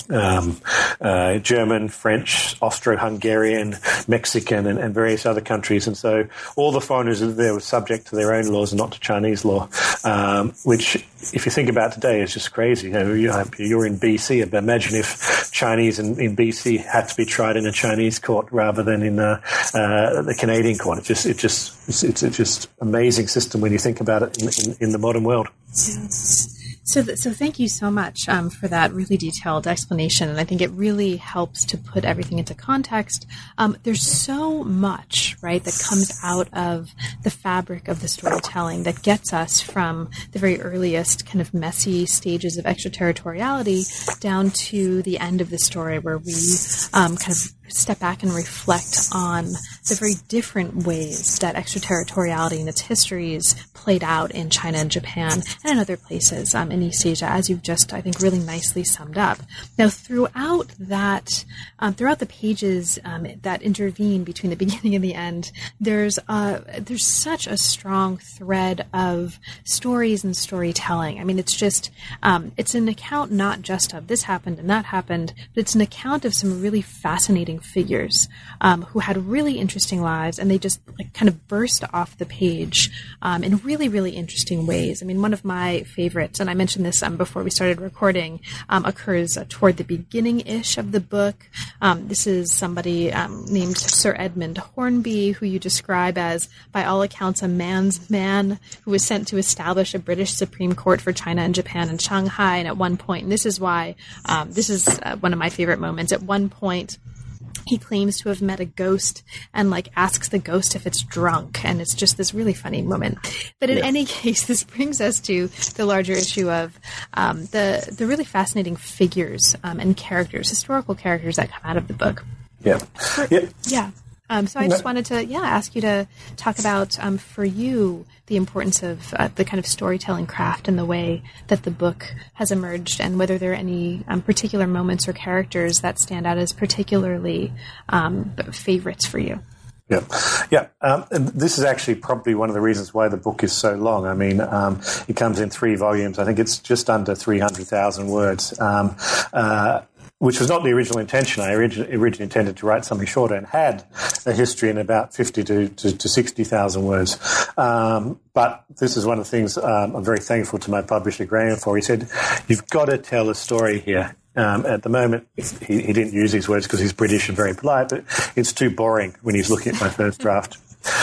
Speaker 2: um, uh, German, French, Austro-Hungarian, Mexican, and, and various other countries. And so all the foreigners there were subject to their own laws and not to Chinese law, um, which, if you think about today, is just crazy. You know, you're in B C, but imagine if Chinese in, in B C had to be tried in a Chinese court rather than in uh, uh, the Canadian court. It just, it just, it's, it's a just amazing system when you think about it in, in, in the modern world.
Speaker 1: Yeah. So, th- so thank you so much um, for that really detailed explanation, and I think it really helps to put everything into context. Um, there's so much, right, that comes out of the fabric of the storytelling that gets us from the very earliest kind of messy stages of extraterritoriality down to the end of the story, where we um, kind of step back and reflect on the very different ways that extraterritoriality and its histories played out in China and Japan and in other places um, in East Asia, as you've just, I think, really nicely summed up. Now, throughout that, um, throughout the pages um, that intervene between the beginning and the end, there's uh, there's such a strong thread of stories and storytelling. I mean, it's just um, it's an account not just of this happened and that happened, but it's an account of some really fascinating figures um, who had really interesting lives, and they just like kind of burst off the page um, in really, really interesting ways. I mean, one of my favorites, and I mentioned this um, before we started recording, um, occurs uh, toward the beginning-ish of the book. Um, this is somebody um, named Sir Edmund Hornby, who you describe as, by all accounts, a man's man who was sent to establish a British Supreme Court for China and Japan in Shanghai. And at one point, and this is why, um, this is uh, one of my favorite moments, at one point, he claims to have met a ghost and like asks the ghost if it's drunk. And it's just this really funny moment. But in yeah. any case, this brings us to the larger issue of um, the, the really fascinating figures um, and characters, historical characters that come out of the book.
Speaker 2: Yeah.
Speaker 1: For,
Speaker 2: yeah.
Speaker 1: Yeah. Um, so I just wanted to, yeah, ask you to talk about, um, for you, the importance of uh, the kind of storytelling craft and the way that the book has emerged, and whether there are any um, particular moments or characters that stand out as particularly um, favorites for you.
Speaker 2: Yeah, yeah. Um, and this is actually probably one of the reasons why the book is so long. I mean, um, it comes in three volumes. I think it's just under three hundred thousand words. Um, uh, which was not the original intention. I originally, originally intended to write something shorter and had a history in about fifty to, to, to sixty thousand words. Um, but this is one of the things um, I'm very thankful to my publisher, Graham, for. He said, you've got to tell a story here. Um, at the moment, he, he didn't use these words because he's British and very polite, but it's too boring when he's looking at my first draft.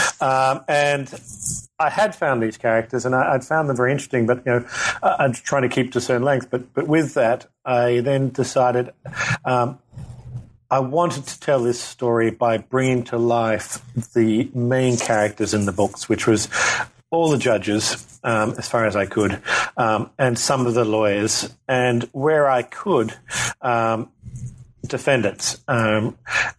Speaker 2: Um, and I had found these characters, and I, I'd found them very interesting, but, you know, I, I'm trying to keep to a certain length. But, but with that, I then decided um, I wanted to tell this story by bringing to life the main characters in the books, which was all the judges, um, as far as I could, um, and some of the lawyers, and where I could, um, defendants. Um,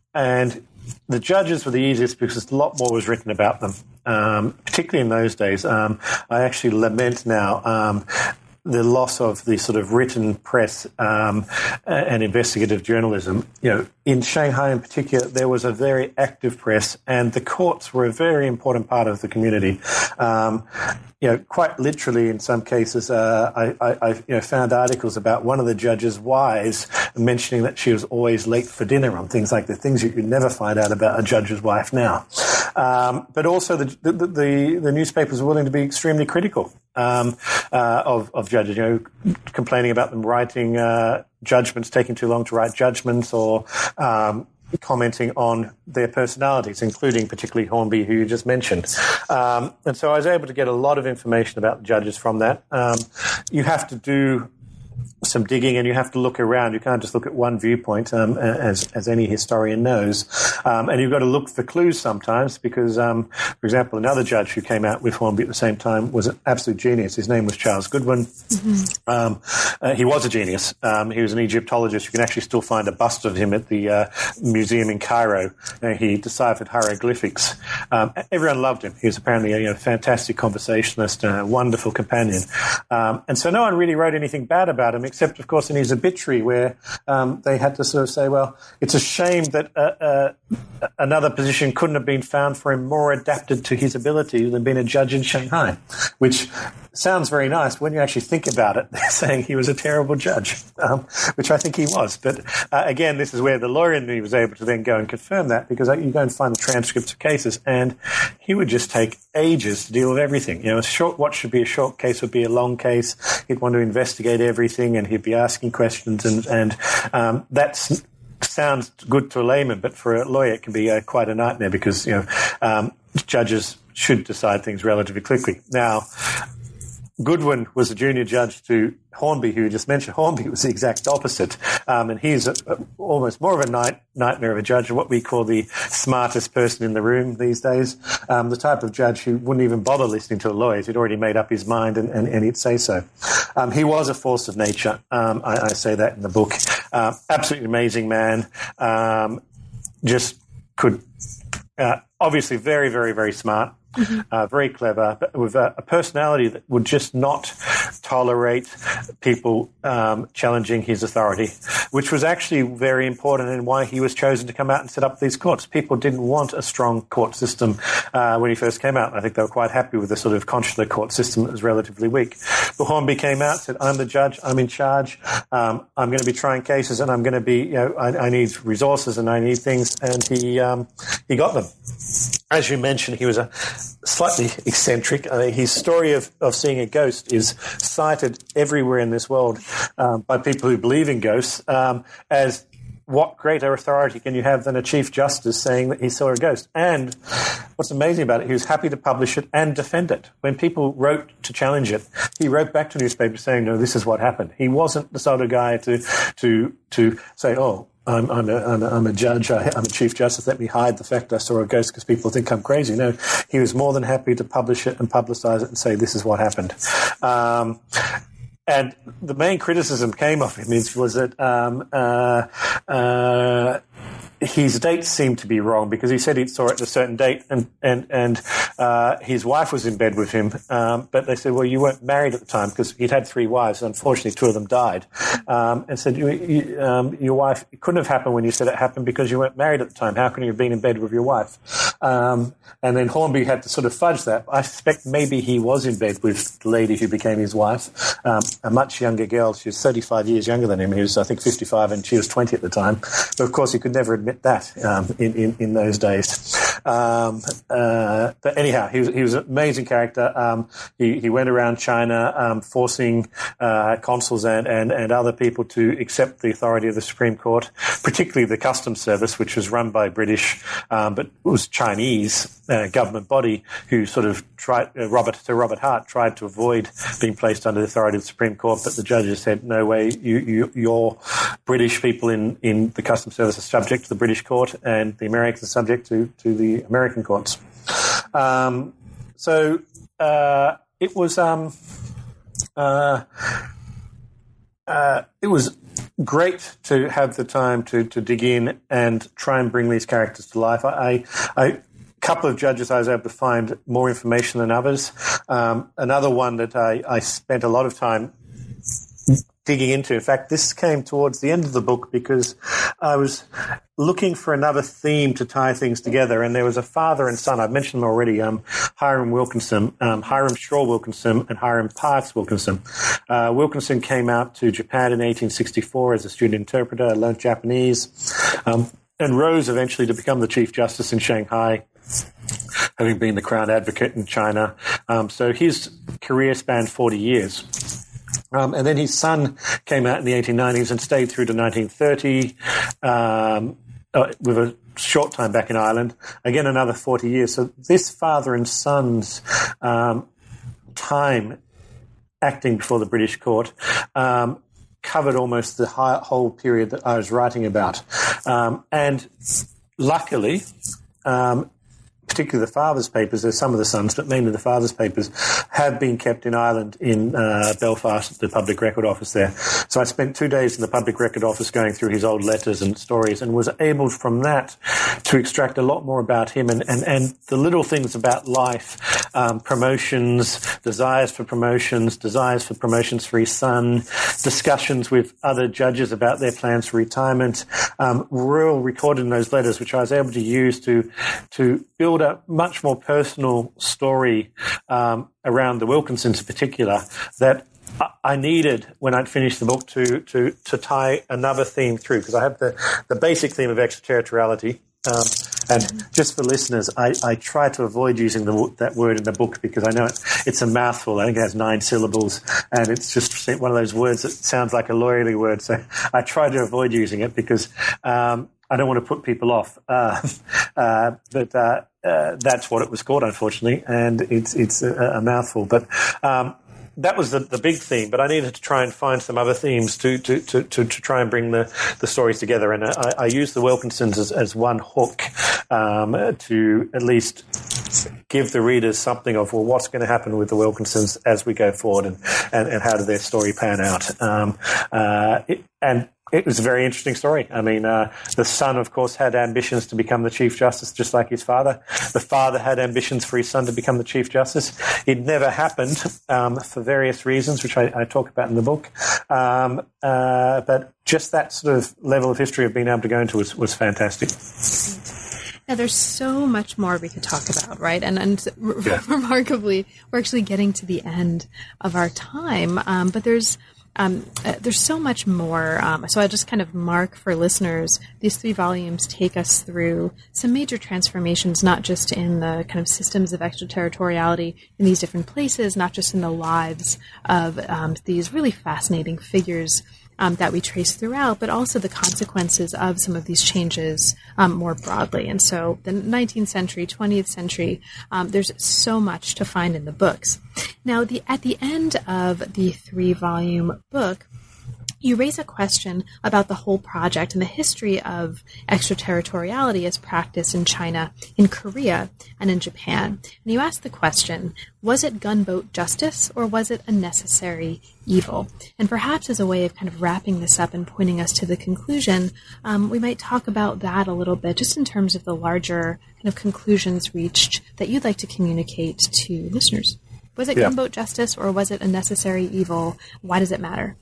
Speaker 2: and the judges were the easiest because a lot more was written about them, um, particularly in those days. Um, I actually lament now um, the loss of the sort of written press um, and investigative journalism. You know, in Shanghai in particular, there was a very active press, and the courts were a very important part of the community. Um, you know, quite literally, in some cases, uh, I, I, I you know, found articles about one of the judges' wives mentioning that she was always late for dinner on things like the things you never find out about a judge's wife now. Um, but also, the, the, the, the newspapers were willing to be extremely critical um, uh, of, of judges, you know, complaining about them writing uh, judgments, taking too long to write judgments, or um, commenting on their personalities, including particularly Hornby, who you just mentioned. Um, and so I was able to get a lot of information about the judges from that. Um, you have to do some digging, and you have to look around. You can't just look at one viewpoint, um, as as any historian knows. Um, and you've got to look for clues sometimes, because, um, for example, another judge who came out with Hornby at the same time was an absolute genius. His name was Charles Goodwin. Mm-hmm. Um, uh, he was a genius. Um, he was an Egyptologist. You can actually still find a bust of him at the uh, museum in Cairo. Uh, he deciphered hieroglyphics. Um, everyone loved him. He was apparently a you know, fantastic conversationalist, a wonderful companion. Um, and so no one really wrote anything bad about him, except, of course, in his obituary, where um, they had to sort of say, well, it's a shame that uh, uh, another position couldn't have been found for him more adapted to his ability than being a judge in Shanghai, which sounds very nice. When you actually think about it, they're saying he was a terrible judge, um, which I think he was. But uh, again, this is where the lawyer in me was able to then go and confirm that, because you go and find the transcripts of cases, and he would just take ages to deal with everything. You know, a short, what should be a short case would be a long case. He'd want to investigate everything, and he'd be asking questions, and, and um, that's sounds good to a layman, but for a lawyer it can be uh, quite a nightmare, because, you know, um, judges should decide things relatively quickly. Now, Goodwin was a junior judge to Hornby, who you just mentioned. Hornby was the exact opposite, um, and he's a, a, almost more of a night, nightmare of a judge, what we call the smartest person in the room these days, um, the type of judge who wouldn't even bother listening to a lawyer. He'd already made up his mind, and, and, and he'd say so. Um, he was a force of nature. Um, I, I say that in the book. Uh, absolutely amazing man. Um, just could, uh, obviously very, very, very smart. Mm-hmm. Uh, very clever, but with a, a personality that would just not tolerate people um, challenging his authority, which was actually very important in why he was chosen to come out and set up these courts. People didn't want a strong court system uh, when he first came out. I think they were quite happy with the sort of consular court system that was relatively weak. But Hornby came out, said, I'm the judge, I'm in charge, um, I'm going to be trying cases, and I'm going to be, you know, I, I need resources and I need things, and he um, he got them. As you mentioned, he was a slightly eccentric. I mean, his story of, of seeing a ghost is cited everywhere in this world um, by people who believe in ghosts um, as what greater authority can you have than a Chief Justice saying that he saw a ghost? And what's amazing about it, he was happy to publish it and defend it. When people wrote to challenge it, he wrote back to newspapers saying, no, this is what happened. He wasn't the sort of guy to to to say, oh, I'm, I'm, a, I'm, a, I'm a judge, I'm a Chief Justice, let me hide the fact I saw a ghost because people think I'm crazy. No, he was more than happy to publish it and publicise it and say this is what happened. Um, and the main criticism came of him is, was that um, uh, uh, his dates seemed to be wrong, because he said he saw it at a certain date, and and and uh, his wife was in bed with him. Um, but they said, well, you weren't married at the time, because he'd had three wives. Unfortunately, two of them died. Um, and said, you, you, um, your wife, it couldn't have happened when you said it happened because you weren't married at the time. How can you have been in bed with your wife? Um, and then Hornby had to sort of fudge that. I suspect maybe he was in bed with the lady who became his wife, um, a much younger girl. She was thirty-five years younger than him. He was, I think, fifty-five, and she was twenty at the time. But of course, he could never admit that um, in, in, in those days. Um, uh, but anyhow, he was, he was an amazing character. Um, he, he went around China um, forcing uh, consuls and, and, and other people to accept the authority of the Supreme Court, particularly the Customs Service, which was run by British, um, but was Chinese uh, government body, who sort of tried, uh, Robert, Sir Robert Hart tried to avoid being placed under the authority of the Supreme Court, but the judges said, no way, you, you, you're British people in, in the Customs Service are subject to the British court, and the Americans are subject to, to the American courts. Um, so uh, it was um, uh, uh, it was great to have the time to, to dig in and try and bring these characters to life. I, I, I couple of judges I was able to find more information than others. Um, another one that I, I spent a lot of time digging into. In fact, this came towards the end of the book because I was looking for another theme to tie things together, and there was a father and son. I've mentioned them already, um, Hiram Wilkinson, um, Hiram Shaw Wilkinson, and Hiram Parks Wilkinson. Uh, Wilkinson came out to Japan in eighteen sixty-four as a student interpreter, learned Japanese, um, and rose eventually to become the Chief Justice in Shanghai, having been the Crown Advocate in China. Um, so his career spanned forty years. Um, and then his son came out in the eighteen nineties and stayed through to nineteen thirty, um, uh, with a short time back in Ireland. Again, another forty years. So this father and son's um, time acting before the British court um, covered almost the high, whole period that I was writing about. Um, and luckily, um, particularly the father's papers, there's some of the sons, but mainly the father's papers, have been kept in Ireland in uh, Belfast, the Public Record Office there. So I spent two days in the Public Record Office going through his old letters and stories, and was able from that to extract a lot more about him and, and, and the little things about life, um, promotions, desires for promotions, desires for promotions for his son, discussions with other judges about their plans for retirement, um, were all recorded in those letters, which I was able to use to, to build a much more personal story um, around the Wilkinsons in particular that I needed when I'd finished the book to to to tie another theme through, because I have the, the basic theme of extraterritoriality. Um, and just for listeners, I, I try to avoid using the, that word in the book because I know it, it's a mouthful. I think it has nine syllables, and it's just one of those words that sounds like a lawyerly word. So I try to avoid using it because um, I don't want to put people off. Uh, uh, but uh, uh, that's what it was called, unfortunately, and it's it's a, a mouthful. But um, that was the, the big theme, but I needed to try and find some other themes to to, to, to, to try and bring the, the stories together. And I, I used the Wilkinsons as, as one hook um, to at least give the readers something of, well, what's going to happen with the Wilkinsons as we go forward, and, and, and how did their story pan out. Um, uh, it, and It was a very interesting story. I mean, uh, the son, of course, had ambitions to become the Chief Justice, just like his father. The father had ambitions for his son to become the Chief Justice. It never happened um, for various reasons, which I, I talk about in the book. Um, uh, but just that sort of level of history of being able to go into was, was fantastic.
Speaker 1: Now, there's so much more we could talk about, right? And, and yeah. remarkably, we're actually getting to the end of our time. Um, but there's Um, uh, there's so much more. Um, so I'll just kind of mark for listeners, these three volumes take us through some major transformations, not just in the kind of systems of extraterritoriality in these different places, not just in the lives of um, these really fascinating figures Um, that we trace throughout, but also the consequences of some of these changes um, more broadly. And so the nineteenth century, twentieth century, um, there's so much to find in the books. Now, the at the end of the three-volume book, you raise a question about the whole project and the history of extraterritoriality as practiced in China, in Korea, and in Japan. And you ask the question, was it gunboat justice or was it a necessary evil? And perhaps as a way of kind of wrapping this up and pointing us to the conclusion, um, we might talk about that a little bit, just in terms of the larger kind of conclusions reached that you'd like to communicate to listeners. Was it yeah. gunboat justice or was it a necessary evil? Why does it matter?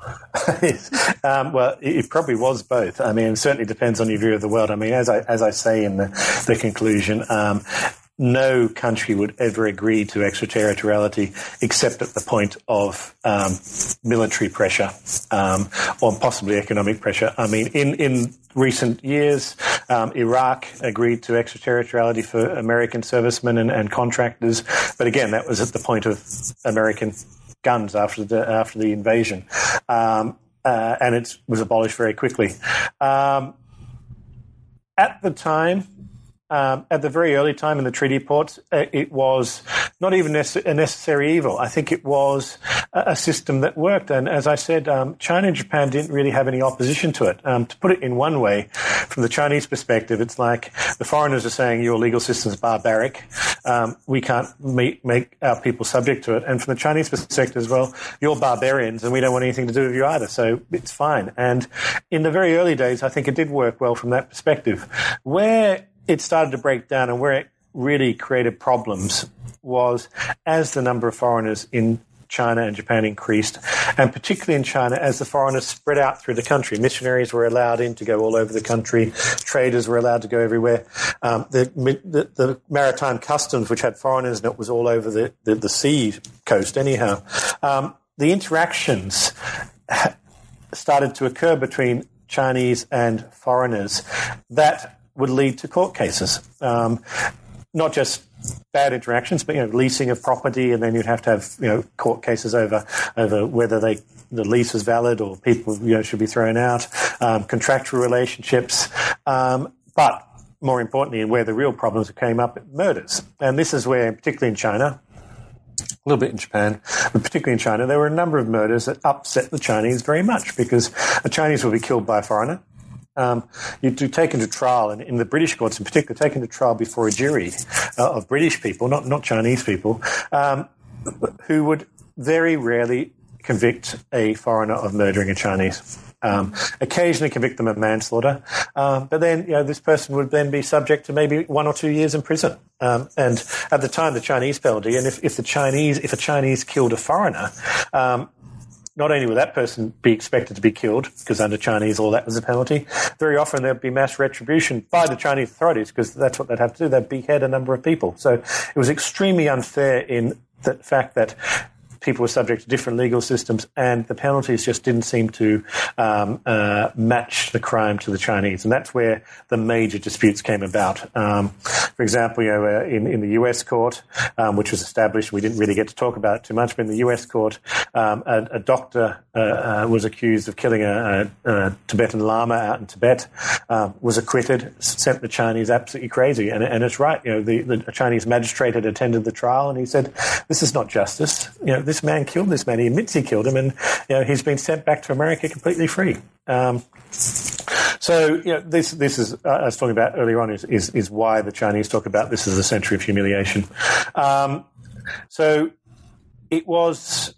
Speaker 2: um, well, it probably was both. I mean, it certainly depends on your view of the world. I mean, as I as I say in the, the conclusion, um, no country would ever agree to extraterritoriality except at the point of um, military pressure um, or possibly economic pressure. I mean, in, in recent years, um, Iraq agreed to extraterritoriality for American servicemen and, and contractors. But again, that was at the point of American guns after the after the invasion, um, uh, and it was abolished very quickly. Um, at the time, um, at the very early time in the treaty ports, uh, it was not even nece- a necessary evil. I think it was a, a system that worked. And as I said, um, China and Japan didn't really have any opposition to it. Um, to put it in one way, from the Chinese perspective, it's like the foreigners are saying your legal system is barbaric. Um, we can't make, make our people subject to it. And from the Chinese perspective as well, you're barbarians and we don't want anything to do with you either. So it's fine. And in the very early days, I think it did work well from that perspective. Where it started to break down and where it really created problems was as the number of foreigners in China and Japan increased, and particularly in China as the foreigners spread out through the country. Missionaries were allowed in to go all over the country. Traders were allowed to go everywhere. Um, the, the, the maritime customs, which had foreigners, and it was all over the, the, the sea coast anyhow. Um, the interactions started to occur between Chinese and foreigners that would lead to court cases. Um, not just bad interactions, but, you know, leasing of property, and then you'd have to have, you know, court cases over over whether they the lease was valid or people, you know, should be thrown out, um, contractual relationships, um, but more importantly, and where the real problems came up, murders. And this is where, particularly in China, a little bit in Japan, but particularly in China, there were a number of murders that upset the Chinese very much, because the Chinese would be killed by a foreigner. Um, you'd be taken to trial, and in the British courts in particular, taken to trial before a jury uh, of British people, not not Chinese people, um, who would very rarely convict a foreigner of murdering a Chinese. Um, occasionally convict them of manslaughter, um, but then, you know, this person would then be subject to maybe one or two years in prison. Um, and at the time, the Chinese penalty, and if, if the Chinese, if a Chinese killed a foreigner, um, not only would that person be expected to be killed, because under Chinese law that was a penalty, very often there'd be mass retribution by the Chinese authorities, because that's what they'd have to do. They'd behead a number of people. So it was extremely unfair in the fact that people were subject to different legal systems, and the penalties just didn't seem to um, uh, match the crime to the Chinese. And that's where the major disputes came about. Um, for example, you know, uh, in, in the U S court, um, which was established, we didn't really get to talk about it too much, but in the U S court, um, a, a doctor uh, uh, was accused of killing a, a, a Tibetan Lama out in Tibet, uh, was acquitted, sent the Chinese absolutely crazy. And, and it's right, you know, the, the Chinese magistrate had attended the trial, and he said, this is not justice. You know, this man killed this man. He admits he killed him, and you know, he's been sent back to America completely free. Um, so, you know, this this is uh, I was talking about earlier on is, is is why the Chinese talk about this as a century of humiliation. Um, so it was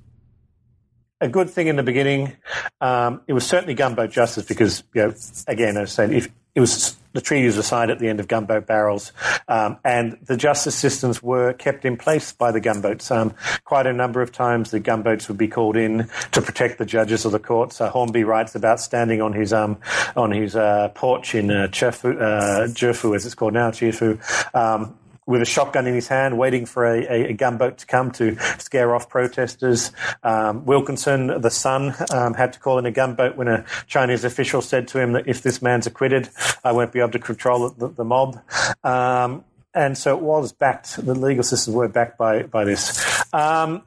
Speaker 2: a good thing in the beginning. Um, it was certainly gunboat justice because, you know, again, as I said, if it was the treaties were signed at the end of gunboat barrels, um, and the justice systems were kept in place by the gunboats. Um, quite a number of times the gunboats would be called in to protect the judges of the courts. Uh, Hornby writes about standing on his um, on his uh, porch in uh, Chefu, uh, Jerfu, as it's called now, Chefu, um, with a shotgun in his hand, waiting for a, a, a gunboat to come to scare off protesters. Um, Wilkinson, the son, um, had to call in a gunboat when a Chinese official said to him that if this man's acquitted, I won't be able to control the, the mob. Um, and so it was backed, the legal systems were backed by, by this. Um,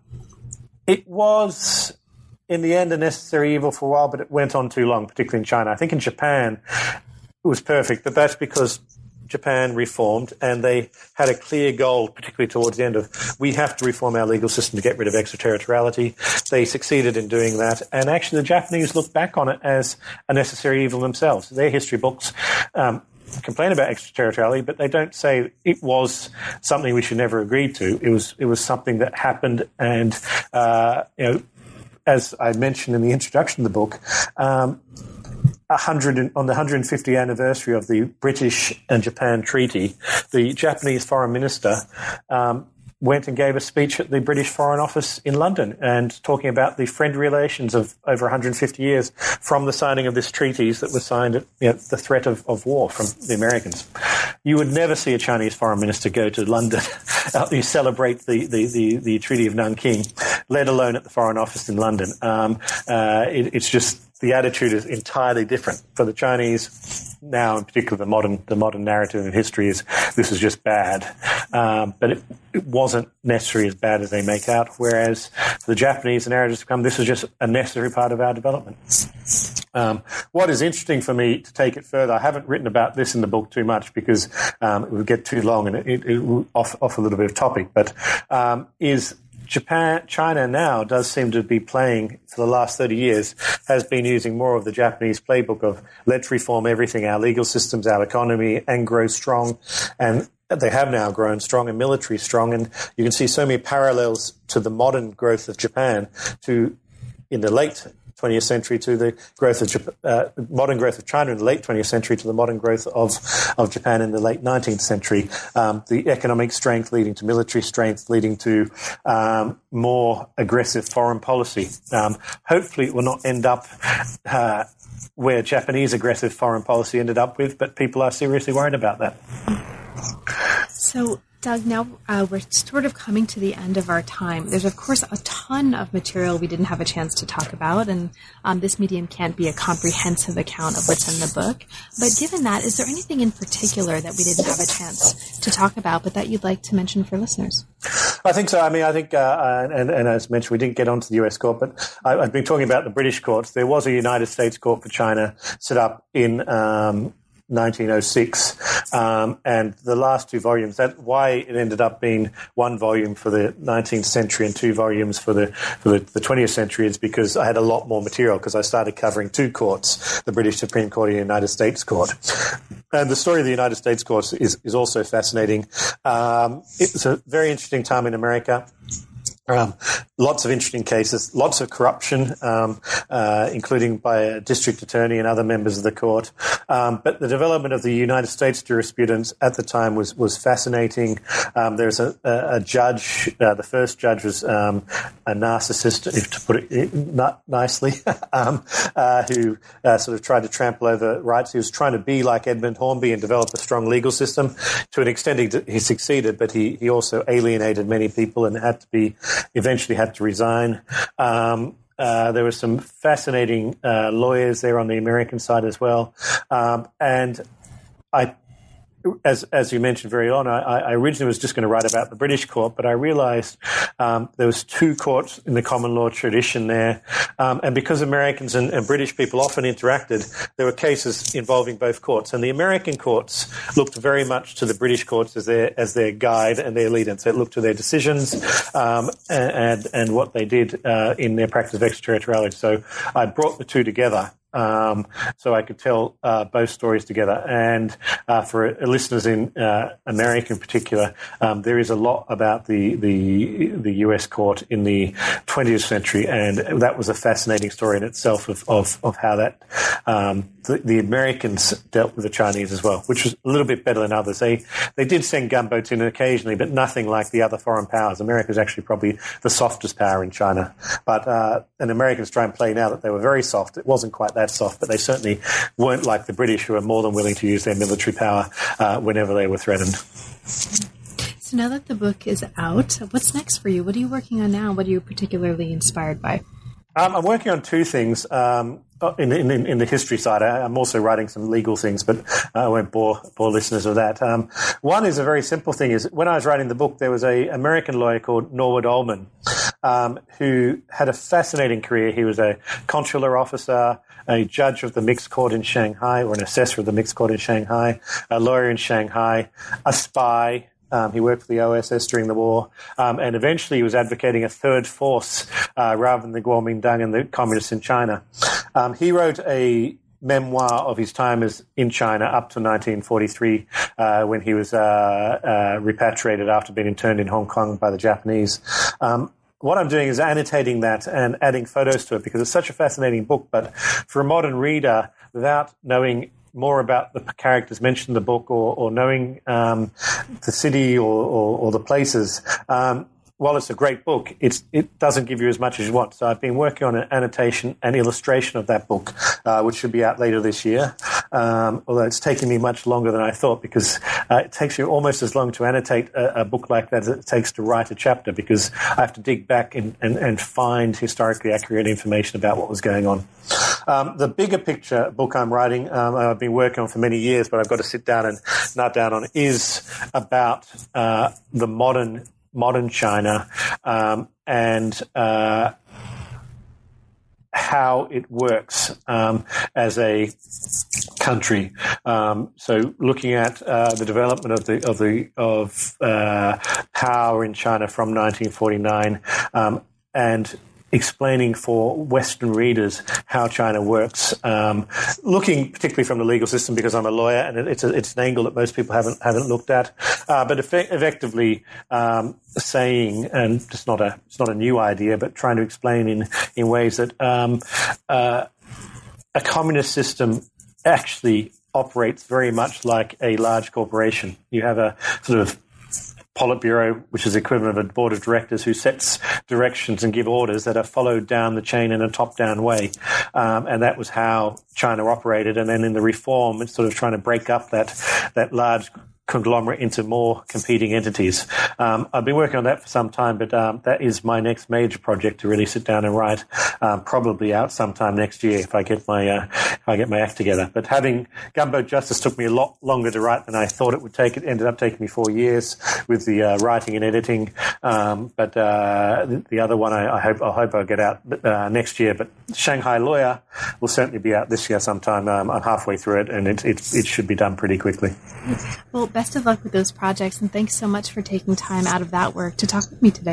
Speaker 2: it was, in the end, a necessary evil for a while, but it went on too long, particularly in China. I think in Japan it was perfect, but that's because Japan reformed, and they had a clear goal, particularly towards the end of, we have to reform our legal system to get rid of extraterritoriality. They succeeded in doing that, and actually the Japanese look back on it as a necessary evil themselves. Their history books um, complain about extraterritoriality, but they don't say it was something we should never agree to. It was it was something that happened, and uh, you know, as I mentioned in the introduction of the book, um, one hundred on the one hundred fiftieth anniversary of the British and Japan treaty, the Japanese foreign minister um, went and gave a speech at the British Foreign Office in London, and talking about the friendly relations of over one hundred fifty years from the signing of this treaties that was signed at, you know, the threat of, of war from the Americans. You would never see a Chinese foreign minister go to London you celebrate the, the, the, the Treaty of Nanking, let alone at the Foreign Office in London. Um, uh, it, it's just the attitude is entirely different. For the Chinese now, in particular, the modern the modern narrative in history is this is just bad, um, but it, it wasn't necessarily as bad as they make out. Whereas for the Japanese, the narrative has become this is just a necessary part of our development. Um, what is interesting for me to take it further, I haven't written about this in the book too much because um, it would get too long and it, it, it will off, off a little bit of topic, but um, is Japan, China now does seem to be playing, for the last thirty years, has been using more of the Japanese playbook of let's reform everything, our legal systems, our economy, and grow strong. And they have now grown strong and military strong. And you can see so many parallels to the modern growth of Japan to in the late twentieth century to the growth of Japan, uh, modern growth of China in the late twentieth century to the modern growth of of Japan in the late nineteenth century. Um, the economic strength leading to military strength, leading to um, more aggressive foreign policy. Um, hopefully, it will not end up uh, where Japanese aggressive foreign policy ended up with, but people are seriously worried about that.
Speaker 1: So, Doug, now uh, we're sort of coming to the end of our time. There's, of course, a ton of material we didn't have a chance to talk about, and um, this medium can't be a comprehensive account of what's in the book. But given that, is there anything in particular that we didn't have a chance to talk about, but that you'd like to mention for listeners?
Speaker 2: I think so. I mean, I think, uh, and, and as mentioned, we didn't get onto the U S court, but I, I've been talking about the British courts. There was a United States court for China set up in um nineteen oh six, um, and the last two volumes, that why it ended up being one volume for the nineteenth century and two volumes for the for the, the twentieth century is because I had a lot more material because I started covering two courts, the British Supreme Court and the United States Court. And the story of the United States Court is, is also fascinating. Um, it's a very interesting time in America. Um, lots of interesting cases, lots of corruption, um, uh, including by a district attorney and other members of the court. Um, but the development of the United States jurisprudence at the time was was fascinating. Um, there's a, a, a judge. Uh, the first judge was um, a narcissist, if to put it not nicely, um, uh, who uh, sort of tried to trample over rights. He was trying to be like Edmund Hornby and develop a strong legal system. To an extent, he, he succeeded, but he, he also alienated many people and had to be eventually had to resign. Um, uh, there were some fascinating uh, lawyers there on the American side as well, um, and I. As as you mentioned very on, I, I originally was just going to write about the British court, but I realised um, there was two courts in the common law tradition there, um, and because Americans and, and British people often interacted, there were cases involving both courts, and the American courts looked very much to the British courts as their as their guide and their lead, and so it looked to their decisions um, and and what they did uh, in their practice of extraterritoriality. So I brought the two together. Um, so I could tell uh, both stories together. And uh, for listeners in uh, America in particular, um, there is a lot about the, the the U S court in the twentieth century, and that was a fascinating story in itself of of, of how that um, the, the Americans dealt with the Chinese as well, which was a little bit better than others. They they did send gunboats in occasionally, but nothing like the other foreign powers. America is actually probably the softest power in China, but uh, and Americans try and play now that they were very soft. It wasn't quite that soft, but they certainly weren't like the British, who were more than willing to use their military power uh, whenever they were threatened.
Speaker 1: So now that the book is out, what's next for you? What are you working on now? What are you particularly inspired by?
Speaker 2: Um, I'm working on two things. Um, in, in, in the history side, I, I'm also writing some legal things, but I won't bore, bore listeners with that. Um, one is a very simple thing. Is when I was writing the book, there was a American lawyer called Norwood Ullman, um, who had a fascinating career. He was a consular officer, a judge of the mixed court in Shanghai, or an assessor of the mixed court in Shanghai, a lawyer in Shanghai, a spy. Um, he worked for the O S S during the war, um, and eventually he was advocating a third force uh, rather than the Kuomintang and the communists in China. Um, he wrote a memoir of his time as in China up to nineteen forty-three, uh, when he was uh, uh, repatriated after being interned in Hong Kong by the Japanese. Um, What I'm doing is annotating that and adding photos to it because it's such a fascinating book. But for a modern reader, without knowing more about the characters mentioned in the book or, or knowing um, the city or, or, or the places, um, while it's a great book, it's, it doesn't give you as much as you want. So I've been working on an annotation and illustration of that book, uh, which should be out later this year. Um, although it's taken me much longer than I thought, because uh, it takes you almost as long to annotate a, a book like that as it takes to write a chapter, because I have to dig back and, and, and find historically accurate information about what was going on. Um, the bigger picture book I'm writing, um, I've been working on for many years, but I've got to sit down and nut down on, is about uh, the modern modern China um, and uh, how it works um, as a country. Um, so, looking at uh, the development of the of the of uh, power in China from nineteen forty-nine um, and explaining for Western readers how China works, um, looking particularly from the legal system, because I'm a lawyer, and it's a, it's an angle that most people haven't haven't looked at. Uh, but effect- effectively um, saying, and it's not a it's not a new idea, but trying to explain in in ways that um, uh, a communist system actually operates very much like a large corporation. You have a sort of Politburo, which is the equivalent of a board of directors who sets directions and give orders that are followed down the chain in a top-down way. Um, and that was how China operated. And then in the reform, it's sort of trying to break up that that large conglomerate into more competing entities. Um, I've been working on that for some time, but um, that is my next major project to really sit down and write. Um, probably out sometime next year if I get my uh, if I get my act together. But having Gunboat Justice took me a lot longer to write than I thought it would take. It ended up taking me four years with the uh, writing and editing. Um, but uh, the other one, I, I hope I hope I'll get out uh, next year. But Shanghai Lawyer will certainly be out this year sometime. Um, I'm halfway through it, and it, it it should be done pretty quickly.
Speaker 1: Well, best of luck with those projects, and thanks so much for taking time out of that work to talk with me today.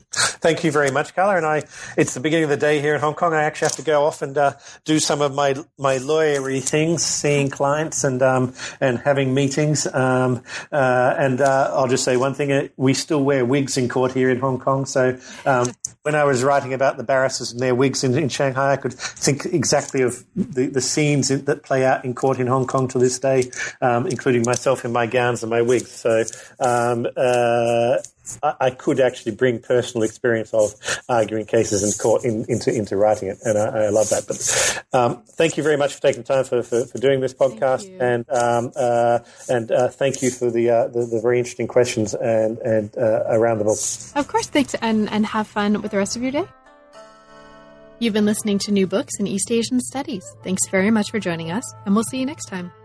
Speaker 2: Thank you very much, Carla. And I, it's the beginning of the day here in Hong Kong. I actually have to go off and uh, do some of my my lawyery things, seeing clients and um, and having meetings. Um, uh, and uh, I'll just say one thing: we still wear wigs in court here in Hong Kong. So um, when I was writing about the barristers and their wigs in, in Shanghai, I could think exactly of the, the scenes in, that play out in court in Hong Kong to this day, um, including myself in my gowns and my wigs. So. Um, uh, I could actually bring personal experience of arguing cases in court in, into into writing it, and I, I love that. But um, thank you very much for taking time for, for, for doing this podcast, and um, uh, and uh, thank you for the, uh, the the very interesting questions and and uh, around the book.
Speaker 1: Of course, thanks, and and have fun with the rest of your day. You've been listening to New Books in East Asian Studies. Thanks very much for joining us, and we'll see you next time.